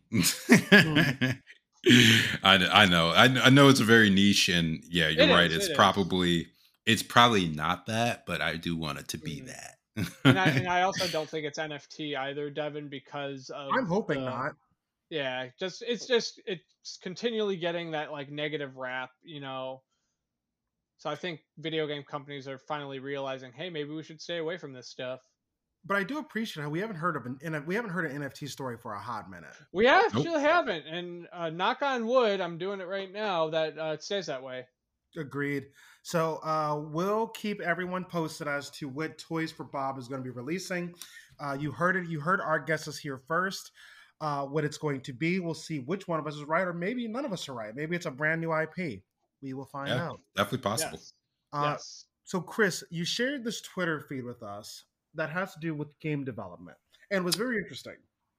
I know. I know it's a very niche, and yeah, you're right. It's probably not that, but I do want it to be that. and I also don't think it's NFT either, Devin, because of I'm hoping not. Yeah, it's continually getting that like negative rap, you know. So I think video game companies are finally realizing, hey, maybe we should stay away from this stuff. But I do appreciate how we haven't heard of we haven't heard an NFT story for a hot minute. We Nope. actually haven't, and knock on wood, I'm doing it right now that it stays that way. Agreed. So we'll keep everyone posted as to what Toys for Bob is going to be releasing. You heard it. You heard our guesses here first. What it's going to be. We'll see which one of us is right, or maybe none of us are right. Maybe it's a brand new IP. We will find Yeah, out. definitely possible. Yes. Uh, Yes. so, Chris, you shared this Twitter feed with us that has to do with game development and was very interesting.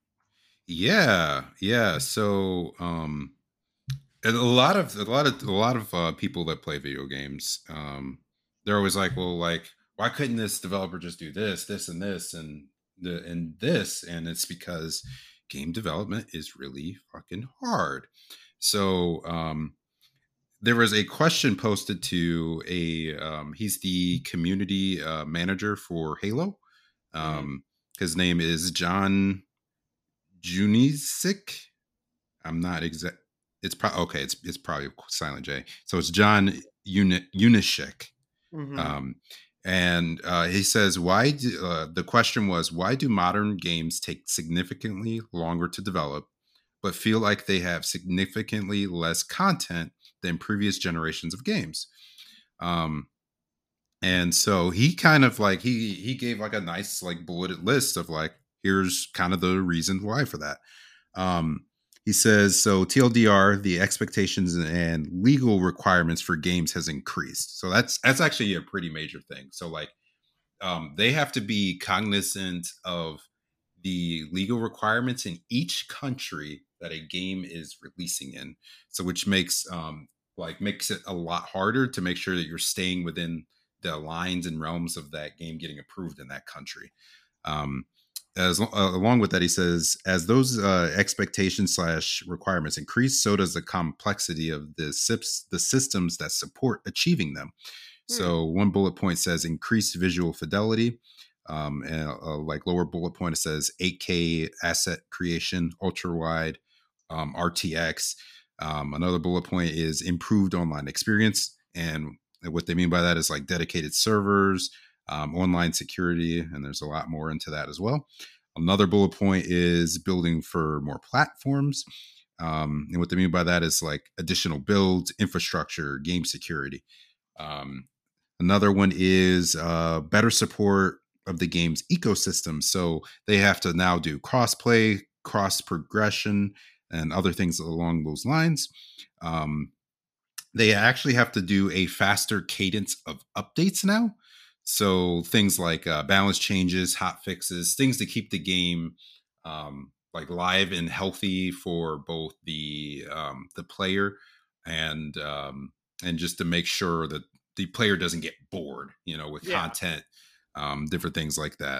Yeah. So, and a lot of people that play video games, they're always like, well, like, why couldn't this developer just do this, and this, and this? And it's because game development is really fucking hard. So, there was a question posted to he's the community manager for Halo. His name is John Junisik. I'm not exact. It's probably okay. It's probably silent J. So it's John Unishek. And he says, the question was, why do modern games take significantly longer to develop, but feel like they have significantly less content than previous generations of games? And so he kind of like, he gave like a nice like bulleted list of like, here's kind of the reason why for that. He says, so TLDR, the expectations and legal requirements for games has increased. So that's actually a pretty major thing. So like, they have to be cognizant of the legal requirements in each country that a game is releasing in. So which makes it a lot harder to make sure that you're staying within the lines and realms of that game getting approved in that country. Along with that, he says, as those expectations / requirements increase, so does the complexity of the systems that support achieving them. So one bullet point says increased visual fidelity. And like lower bullet point, it says 8K asset creation, ultra wide, RTX. Another bullet point is improved online experience. And what they mean by that is like dedicated servers, online security, and there's a lot more into that as well. Another bullet point is building for more platforms. And what they mean by that is like additional builds, infrastructure, game security. Another one is better support of the game's ecosystem. So they have to now do cross-play, cross-progression, and other things along those lines. They actually have to do a faster cadence of updates now. So things like balance changes, hot fixes, things to keep the game like live and healthy for both the player and just to make sure that the player doesn't get bored, with content, different things like that.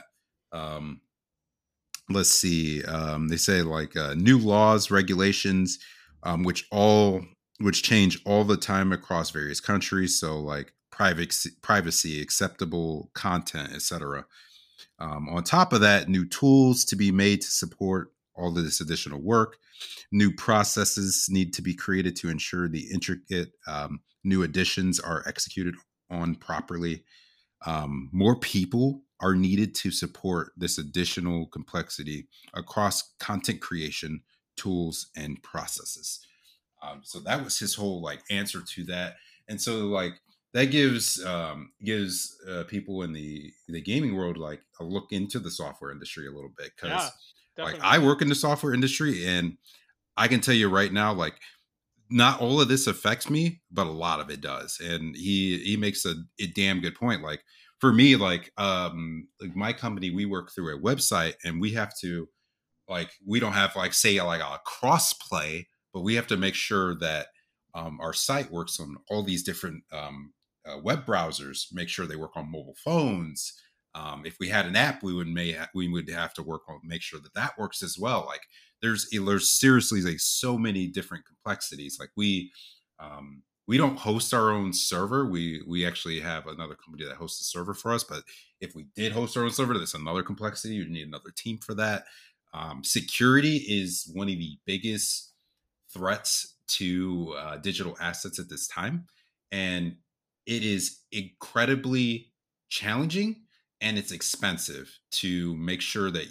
Let's see. They say like new laws, regulations, which change all the time across various countries. So like privacy, acceptable content, etc. On top of that, new tools to be made to support all of this additional work. New processes need to be created to ensure the intricate new additions are executed on properly. More people are needed to support this additional complexity across content creation, tools, and processes. So that was his whole like answer to that. And so like that gives people in the gaming world like a look into the software industry a little bit, because like I work in the software industry and I can tell you right now, like not all of this affects me, but a lot of it does. And he makes a damn good point. Like for me, like my company, we work through a website and we have to like, we don't have like say like a cross play, but we have to make sure that our site works on all these different web browsers, make sure they work on mobile phones. If we had an app, we would have to work on make sure that works as well. Like there's seriously like so many different complexities. Like we don't host our own server. We actually have another company that hosts a server for us. But if we did host our own server, that's another complexity. You need another team for that. Security is one of the biggest threats to digital assets at this time, and it is incredibly challenging and it's expensive to make sure that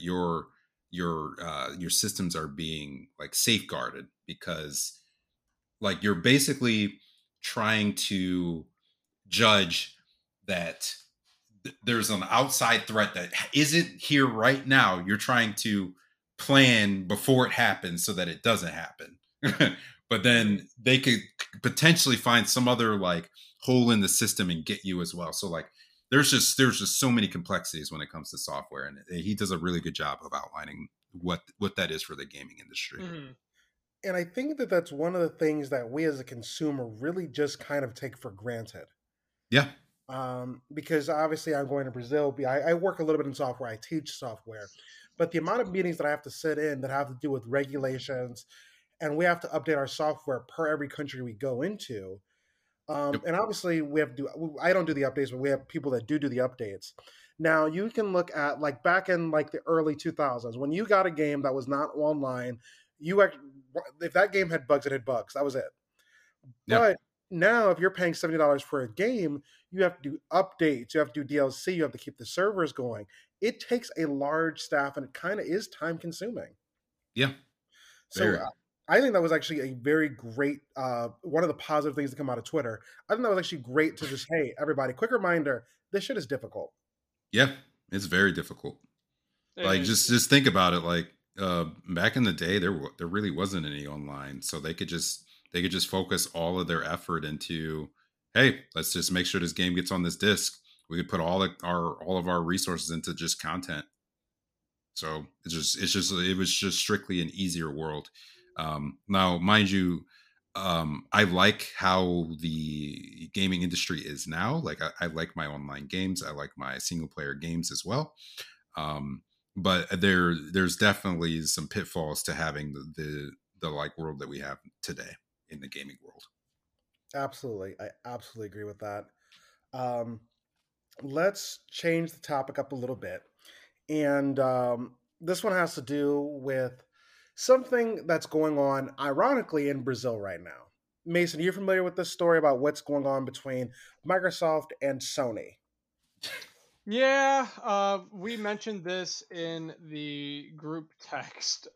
your systems are being like safeguarded, because like you're basically trying to judge that there's an outside threat that isn't here right now. You're trying to plan before it happens so that it doesn't happen. But then they could potentially find some other like hole in the system and get you as well. So like there's just so many complexities when it comes to software, and he does a really good job of outlining what that is for the gaming industry. Mm-hmm. And I think that that's one of the things that we as a consumer really just kind of take for granted. Yeah. Because obviously I'm going to Brazil. I work a little bit in software. I teach software, but the amount of meetings that I have to sit in that have to do with regulations, and we have to update our software per every country we go into. Yep. And obviously we have to do, I don't do the updates, but we have people that do the updates. Now you can look at like back in like the early 2000s when you got a game that was not online, if that game had bugs, it had bugs. That was it. Yep. But now if you're paying $70 for a game, you have to do updates, you have to do DLC, you have to keep the servers going. It takes a large staff and it kind of is time consuming. Yeah. So Very. I think that was actually a very great, one of the positive things to come out of Twitter. I think that was actually great to just, hey, everybody, quick reminder, this shit is difficult. Yeah, it's very difficult. Like just think about it. Like back in the day, there really wasn't any online, so they could just focus all of their effort into, hey, let's just make sure this game gets on this disc. We could put all of our resources into just content. So it was just strictly an easier world. Now, mind you, I like how the gaming industry is now. Like I like my online games. I like my single player games as well. But there's definitely some pitfalls to having the like world that we have today in the gaming world. Absolutely. I absolutely agree with that. Let's change the topic up a little bit. And this one has to do with something that's going on, ironically, in Brazil right now. Mason, are you familiar with this story about what's going on between Microsoft and Sony? Yeah, we mentioned this in the group text.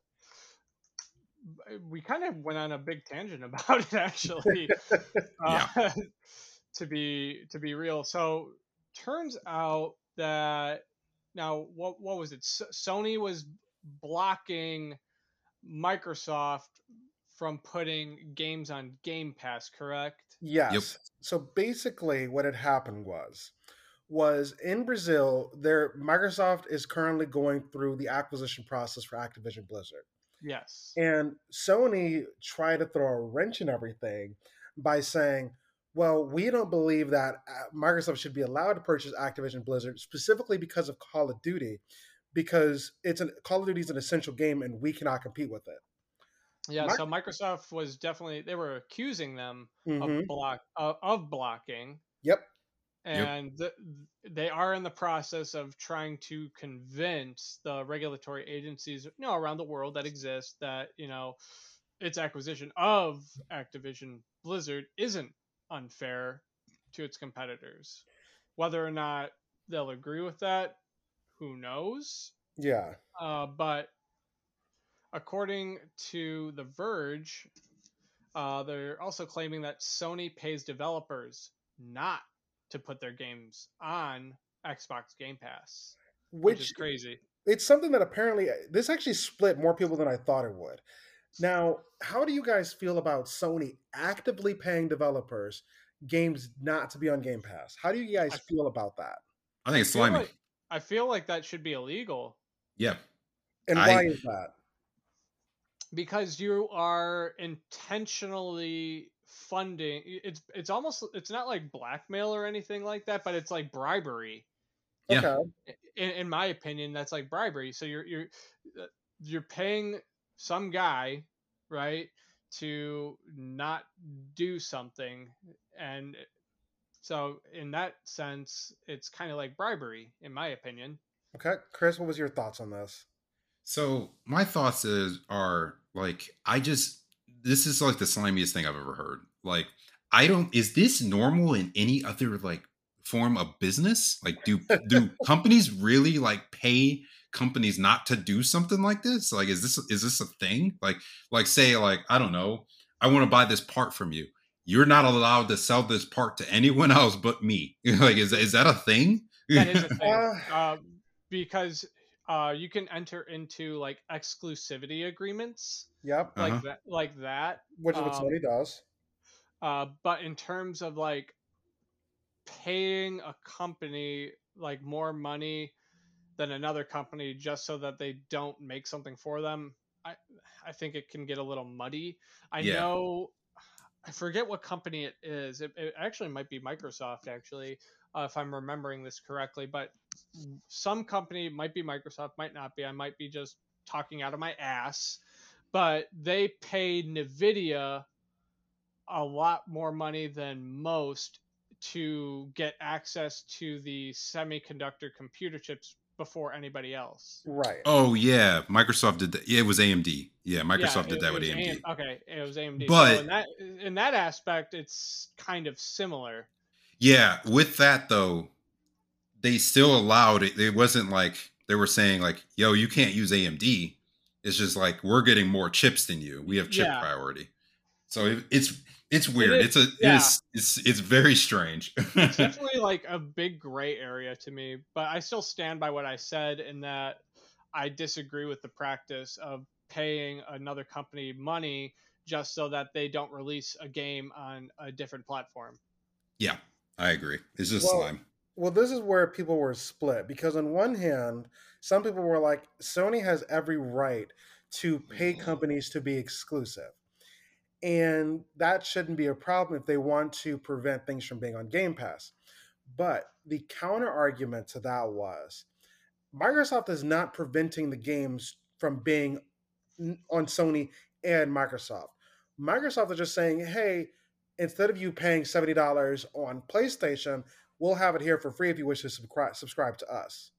We kind of went on a big tangent about it, actually. Yeah. To be real, so turns out that now what was it? Sony was blocking Microsoft from putting games on Game Pass, correct? Yep. Yes. So basically, what had happened was in Brazil, Microsoft is currently going through the acquisition process for Activision Blizzard. Yes. And Sony tried to throw a wrench in everything by saying, well, we don't believe that Microsoft should be allowed to purchase Activision Blizzard specifically because of Call of Duty, because Call of Duty is an essential game and we cannot compete with it. Yeah, so Microsoft was definitely, they were accusing them Mm-hmm. of blocking. Yep. And they are in the process of trying to convince the regulatory agencies, around the world that exist that, its acquisition of Activision Blizzard isn't unfair to its competitors. Whether or not they'll agree with that, who knows? Yeah. But according to The Verge, they're also claiming that Sony pays developers not to put their games on Xbox Game Pass, which is crazy. It's something that apparently this actually split more people than I thought it would. Now, how do you guys feel about Sony actively paying developers games not to be on Game Pass? How do you guys feel about that? I think it's slimy. I feel like that should be illegal. Yeah. And why is that? Because you are intentionally funding. It's not like blackmail or anything like that, but it's like bribery. Yeah. Okay. In my opinion, that's like bribery. So you're paying some guy, right, to not do something, and so in that sense, it's kind of like bribery, in my opinion. Okay, Chris, what was your thoughts on this? So my thoughts are like this is like the slimiest thing I've ever heard. Like I don't is this normal in any other like form of business? Like do companies really like pay companies not to do something like this? Like is this a thing? Like say like I don't know, I want to buy this part from you. You're not allowed to sell this part to anyone else but me. Like is that a thing? That is a thing, Uh, because you can enter into like exclusivity agreements yep, Uh-huh. like that. which is what Sony does. But in terms of like paying a company like more money than another company just so that they don't make something for them, I I think it can get a little muddy. I Yeah. know I forget what company it is. It actually might be Microsoft, actually, if I'm remembering this correctly. But some company might be Microsoft, might not be. I might be just talking out of my ass. But they pay Nvidia a lot more money than most to get access to the semiconductor computer chips before anybody else. Right. Oh yeah, Microsoft did that. Yeah, it was AMD. Yeah, Yeah, Microsoft did that it with was AMD. Okay, it was AMD. So But in that aspect, it's kind of similar. yeah, with that though, they still allowed it. It wasn't like they were saying like, "Yo, you can't use AMD." It's just like we're getting more chips than you. We have chip Yeah, priority. So it's it weird. is. Yeah, It's very strange. it's definitely like a big gray area to me, but I still stand by what I said in that I disagree with the practice of paying another company money just so that they don't release a game on a different platform. Yeah, I agree. It's just Well, slime. well, this is where people were split because on one hand, some people were like, Sony has every right to pay companies to be exclusive. And that shouldn't be a problem if they want to prevent things from being on Game Pass. But the counter argument to that was Microsoft is not preventing the games from being on Sony and Microsoft. Microsoft is just saying, hey, instead of you paying $70 on PlayStation, we'll have it here for free if you wish to subscribe to us.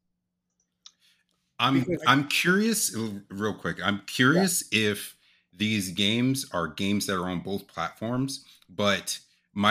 Because I'm curious real quick. I'm yeah, curious if these games are games that are on both platforms, but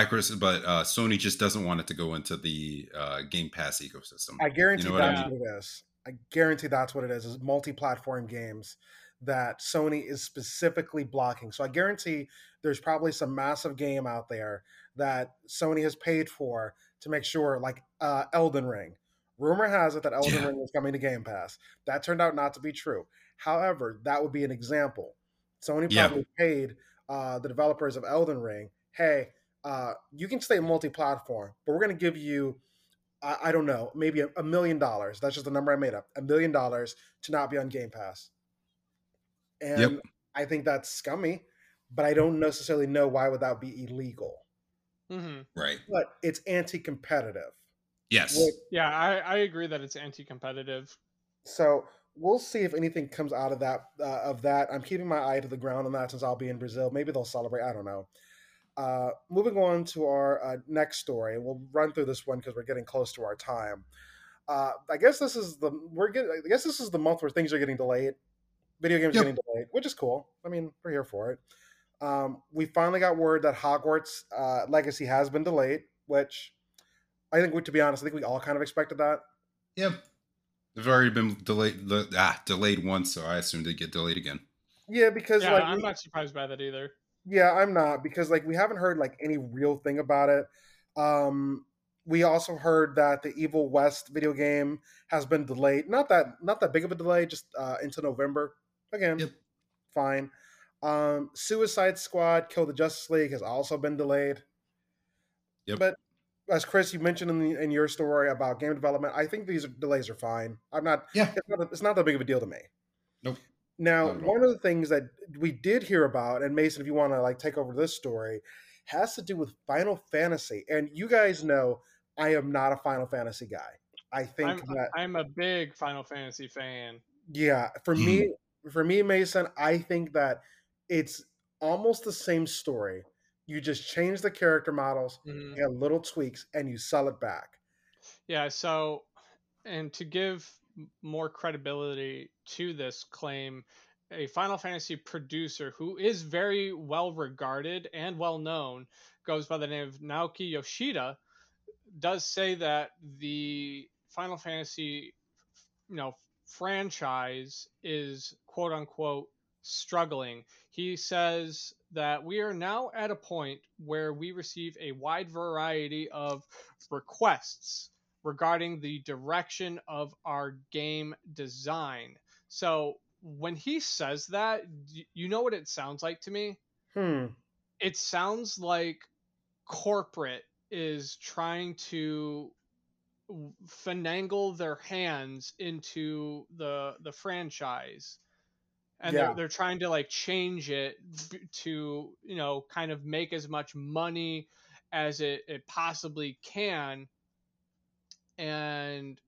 Sony just doesn't want it to go into the Game Pass ecosystem. I You guarantee know what I that's Yeah, mean? what it is. I guarantee that's what it is multi-platform games that Sony is specifically blocking. So I guarantee there's probably some massive game out there that Sony has paid for to make sure, like Elden Ring. Rumor has it that Elden Yeah. Ring was coming to Game Pass. That turned out not to be true. However, that would be an example. Sony Yeah. probably paid the developers of Elden Ring, hey, you can stay multi-platform, but we're going to give you I don't know, maybe $1 million. That's just the number I made up. $1 million to not be on Game Pass. And Yep. I think that's scummy, but I don't necessarily know why would that be illegal. hmm Right. But it's anti-competitive. Yes. yeah, I agree that it's anti-competitive. So we'll see if anything comes out of that. I'm keeping my eye to the ground on that since I'll be in Brazil. Maybe they'll celebrate. I don't know. Moving on to our next story, we'll run through this one because we're getting close to our time. I guess this is the we're getting. I guess this is the month where things are getting delayed. Video games are Yep. getting delayed, which is cool. I mean, we're here for it. We finally got word that Hogwarts Legacy has been delayed, which I think, to be honest, I think we all kind of expected that. Yep. They've already been delayed once, so I assumed they'd get delayed again. Yeah, because Yeah, like, I'm not surprised by that either. yeah, I'm not because like we haven't heard like any real thing about it. Um, we also heard that the Evil West video game has been delayed. Not that big of a delay, just into November. Again, Yep. fine. Suicide Squad: Kill the Justice League has also been delayed. Yep. But as Chris, you mentioned in your story about game development, I think these delays are fine. I'm not. Yeah. It's not that big of a deal to me. Nope. Now, Not at all. one of the things that we did hear about, and Mason, if you want to like take over this story, has to do with Final Fantasy. And you guys know I am not a Final Fantasy guy. I think I'm that I'm a big Final Fantasy fan. yeah, Mm. for me, Mason, I think that it's almost the same story. You just change the character models, hmm you have little tweaks, and you sell it back. Yeah, so and to give more credibility to this claim, a Final Fantasy producer who is very well regarded and well known, goes by the name of Naoki Yoshida, does say that the Final Fantasy, franchise is quote unquote struggling. He says that we are now at a point where we receive a wide variety of requests regarding the direction of our game design. So when he says that, you know what it sounds like to me? It sounds like corporate is trying to finagle their hands into the franchise, and they're trying to like change it to kind of make as much money as it possibly can. And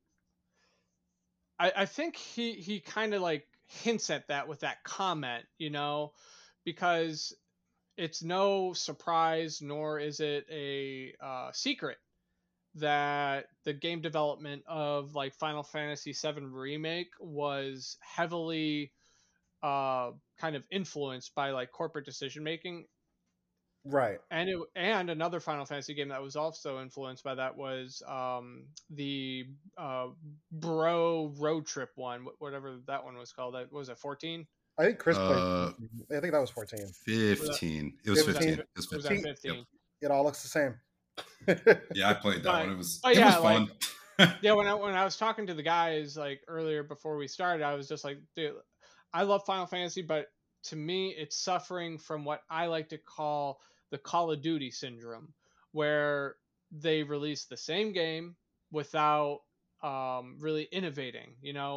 I think he kind of like hints at that with that comment, because it's no surprise, nor is it a secret, that the game development of like Final Fantasy VII Remake was heavily kind of influenced by like corporate decision making. Right. And another Final Fantasy game that was also influenced by that was the Bro Road Trip one, whatever that one was called. That was it 14. I think Chris played. I think that was 14. 15. It was 15. It was 15. Was that 15? Yep. It all looks the same. Yeah, I played that one. It was fun. Like, yeah, when I was talking to the guys like earlier before we started, I was just like, dude, I love Final Fantasy, but to me, it's suffering from what I like to call the Call of Duty syndrome, where they release the same game without really innovating,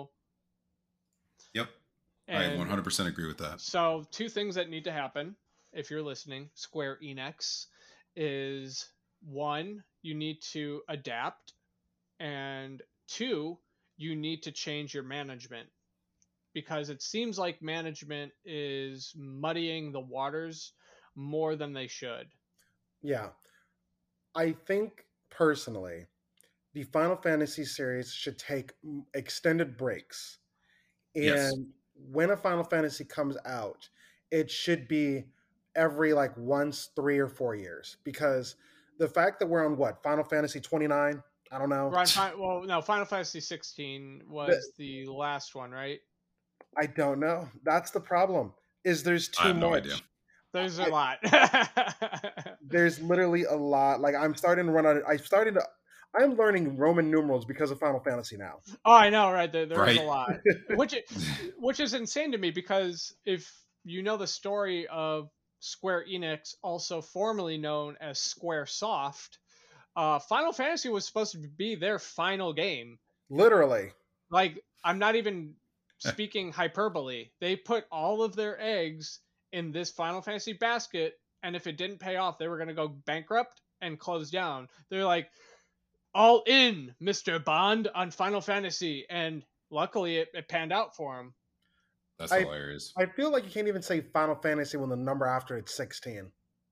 Yep. And I 100% agree with that. So 2 things that need to happen, if you're listening, Square Enix, is 1, you need to adapt, and 2, you need to change your management, because it seems like management is muddying the waters more than they should. Yeah. I think personally, the Final Fantasy series should take extended breaks. And when a Final Fantasy comes out, it should be every like once 3 or 4 years, because the fact that we're on Final Fantasy 29, I don't know. Final Fantasy 16 was the last one, right? I don't know. That's the problem. Is there's too I have much. No idea. There's a lot. There's literally a lot. Like I'm starting to run out. I'm learning Roman numerals because of Final Fantasy now. Oh, I know, right? There's a lot, which is insane to me, because if you know the story of Square Enix, also formerly known as Squaresoft, Final Fantasy was supposed to be their final game. Literally. Like, I'm not even speaking hyperbole. They put all of their eggs in this Final Fantasy basket, and if it didn't pay off, they were going to go bankrupt and close down. They're like, all in, Mr. Bond, on Final Fantasy, and luckily it panned out for him. That's hilarious. I feel like you can't even say Final Fantasy when the number after it's 16.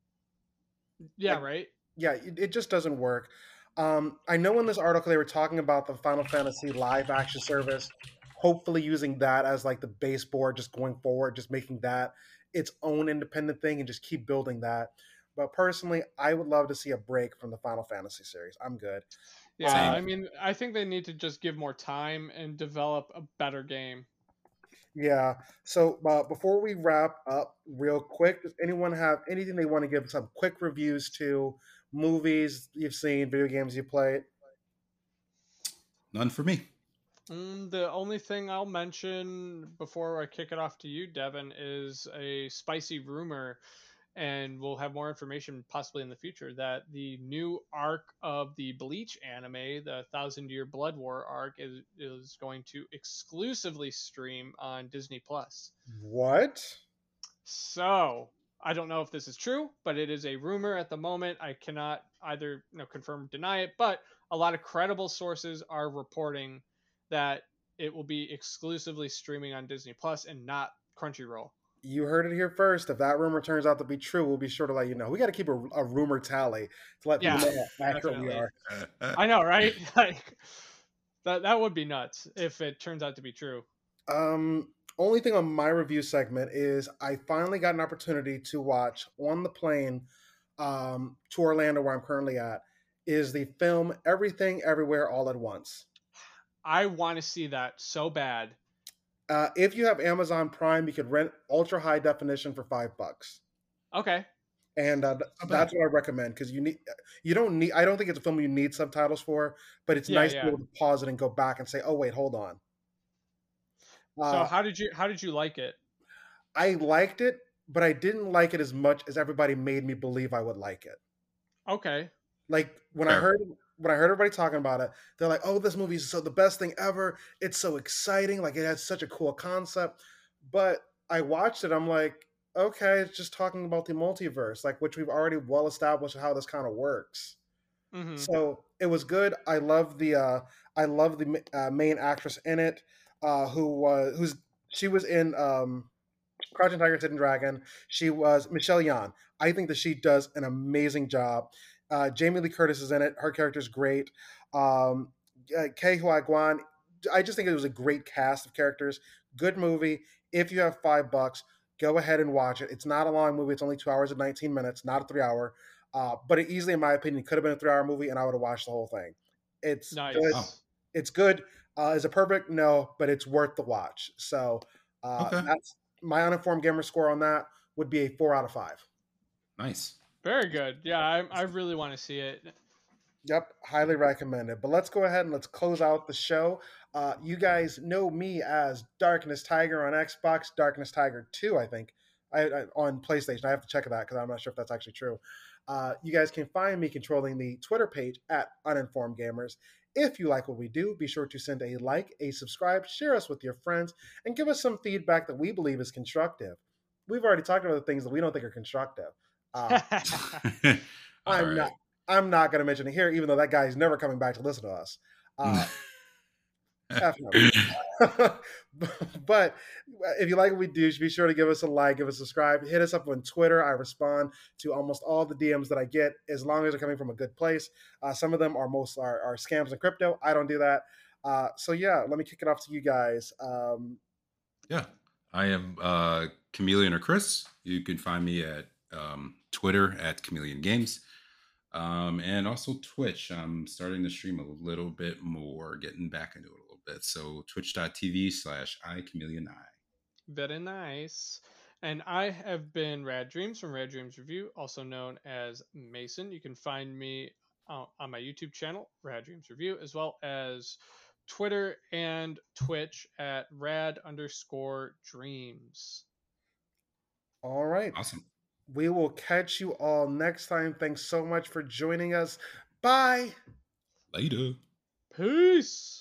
Yeah, right? Yeah, it just doesn't work. I know in this article they were talking about the Final Fantasy live action service, hopefully using that as like the baseboard just going forward, just making that its own independent thing and just keep building that. But personally, I would love to see a break from the Final Fantasy series. I'm good. Yeah, I mean, I think they need to just give more time and develop a better game. Yeah. So before we wrap up real quick, does anyone have anything they want to give some quick reviews to? Movies you've seen, video games you played? None for me. The only thing I'll mention before I kick it off to you, Devin, is a spicy rumor, and we'll have more information possibly in the future, that the new arc of the Bleach anime, the 1,000-Year Blood War arc, is going to exclusively stream on Disney+. What? So, I don't know if this is true, but it is a rumor at the moment. I cannot either confirm or deny it, but a lot of credible sources are reporting that it will be exclusively streaming on Disney Plus and not Crunchyroll. You heard it here first. If that rumor turns out to be true, we'll be sure to let you know. We got to keep a rumor tally to let people know how accurate we are. I know, right? Like, That would be nuts if it turns out to be true. Only thing on my review segment is I finally got an opportunity to watch on the plane to Orlando, where I'm currently at, is the film Everything Everywhere All at Once. I want to see that so bad. If you have Amazon Prime, you could rent ultra high definition for $5. Okay. And that's what I recommend, because you don't need. I don't think it's a film you need subtitles for, but it's nice to be able to pause it and go back and say, "Oh wait, hold on." So how did you like it? I liked it, but I didn't like it as much as everybody made me believe I would like it. Okay. Like when I heard everybody talking about it, they're like, "Oh, this movie is so the best thing ever. It's so exciting. Like it has such a cool concept." But I watched it. I'm like, okay, it's just talking about the multiverse, like which we've already well established how this kind of works. Mm-hmm. So it was good. I love the main actress in it, she was in Crouching Tiger, Hidden Dragon. She was Michelle Yeoh. I think that she does an amazing job. Jamie Lee Curtis is in it. Her character is great. Kei Hua Guan. I just think it was a great cast of characters. Good movie. If you have $5, go ahead and watch it. It's not a long movie. It's only 2 hours and 19 minutes, not a 3 hour. But it easily, in my opinion, could have been a 3 hour movie, and I would have watched the whole thing. It's nice. Good. Oh. It's good. Is it perfect? No, but it's worth the watch. So that's my uninformed gamer score on that would be a 4 out of 5. Nice. Very good. Yeah, I really want to see it. Yep, highly recommended. But let's go ahead and let's close out the show. You guys know me as Darkness Tiger on Xbox, Darkness Tiger 2, I think, on PlayStation. I have to check that because I'm not sure if that's actually true. You guys can find me controlling the Twitter page at Uninformed Gamers. If you like what we do, be sure to send a like, a subscribe, share us with your friends, and give us some feedback that we believe is constructive. We've already talked about the things that we don't think are constructive. I'm not going to mention it here, even though that guy is never coming back to listen to us. But if you like what we do, be sure to give us a like, give us a subscribe, hit us up on Twitter. I respond to almost all the DMs that I get, as long as they're coming from a good place. Some of them are scams and crypto. I don't do that. So yeah, let me kick it off to you guys. Yeah, I am Chameleon or Chris. You can find me at Twitter at Chameleon Games. And also Twitch. I'm starting to stream a little bit more, getting back into it a little bit. So twitch.tv/iChameleonI. Very nice. And I have been Rad Dreams from Rad Dreams Review, also known as Mason. You can find me on my YouTube channel, Rad Dreams Review, as well as Twitter and Twitch at rad_dreams. All right. Awesome. We will catch you all next time. Thanks so much for joining us. Bye. Later. Peace.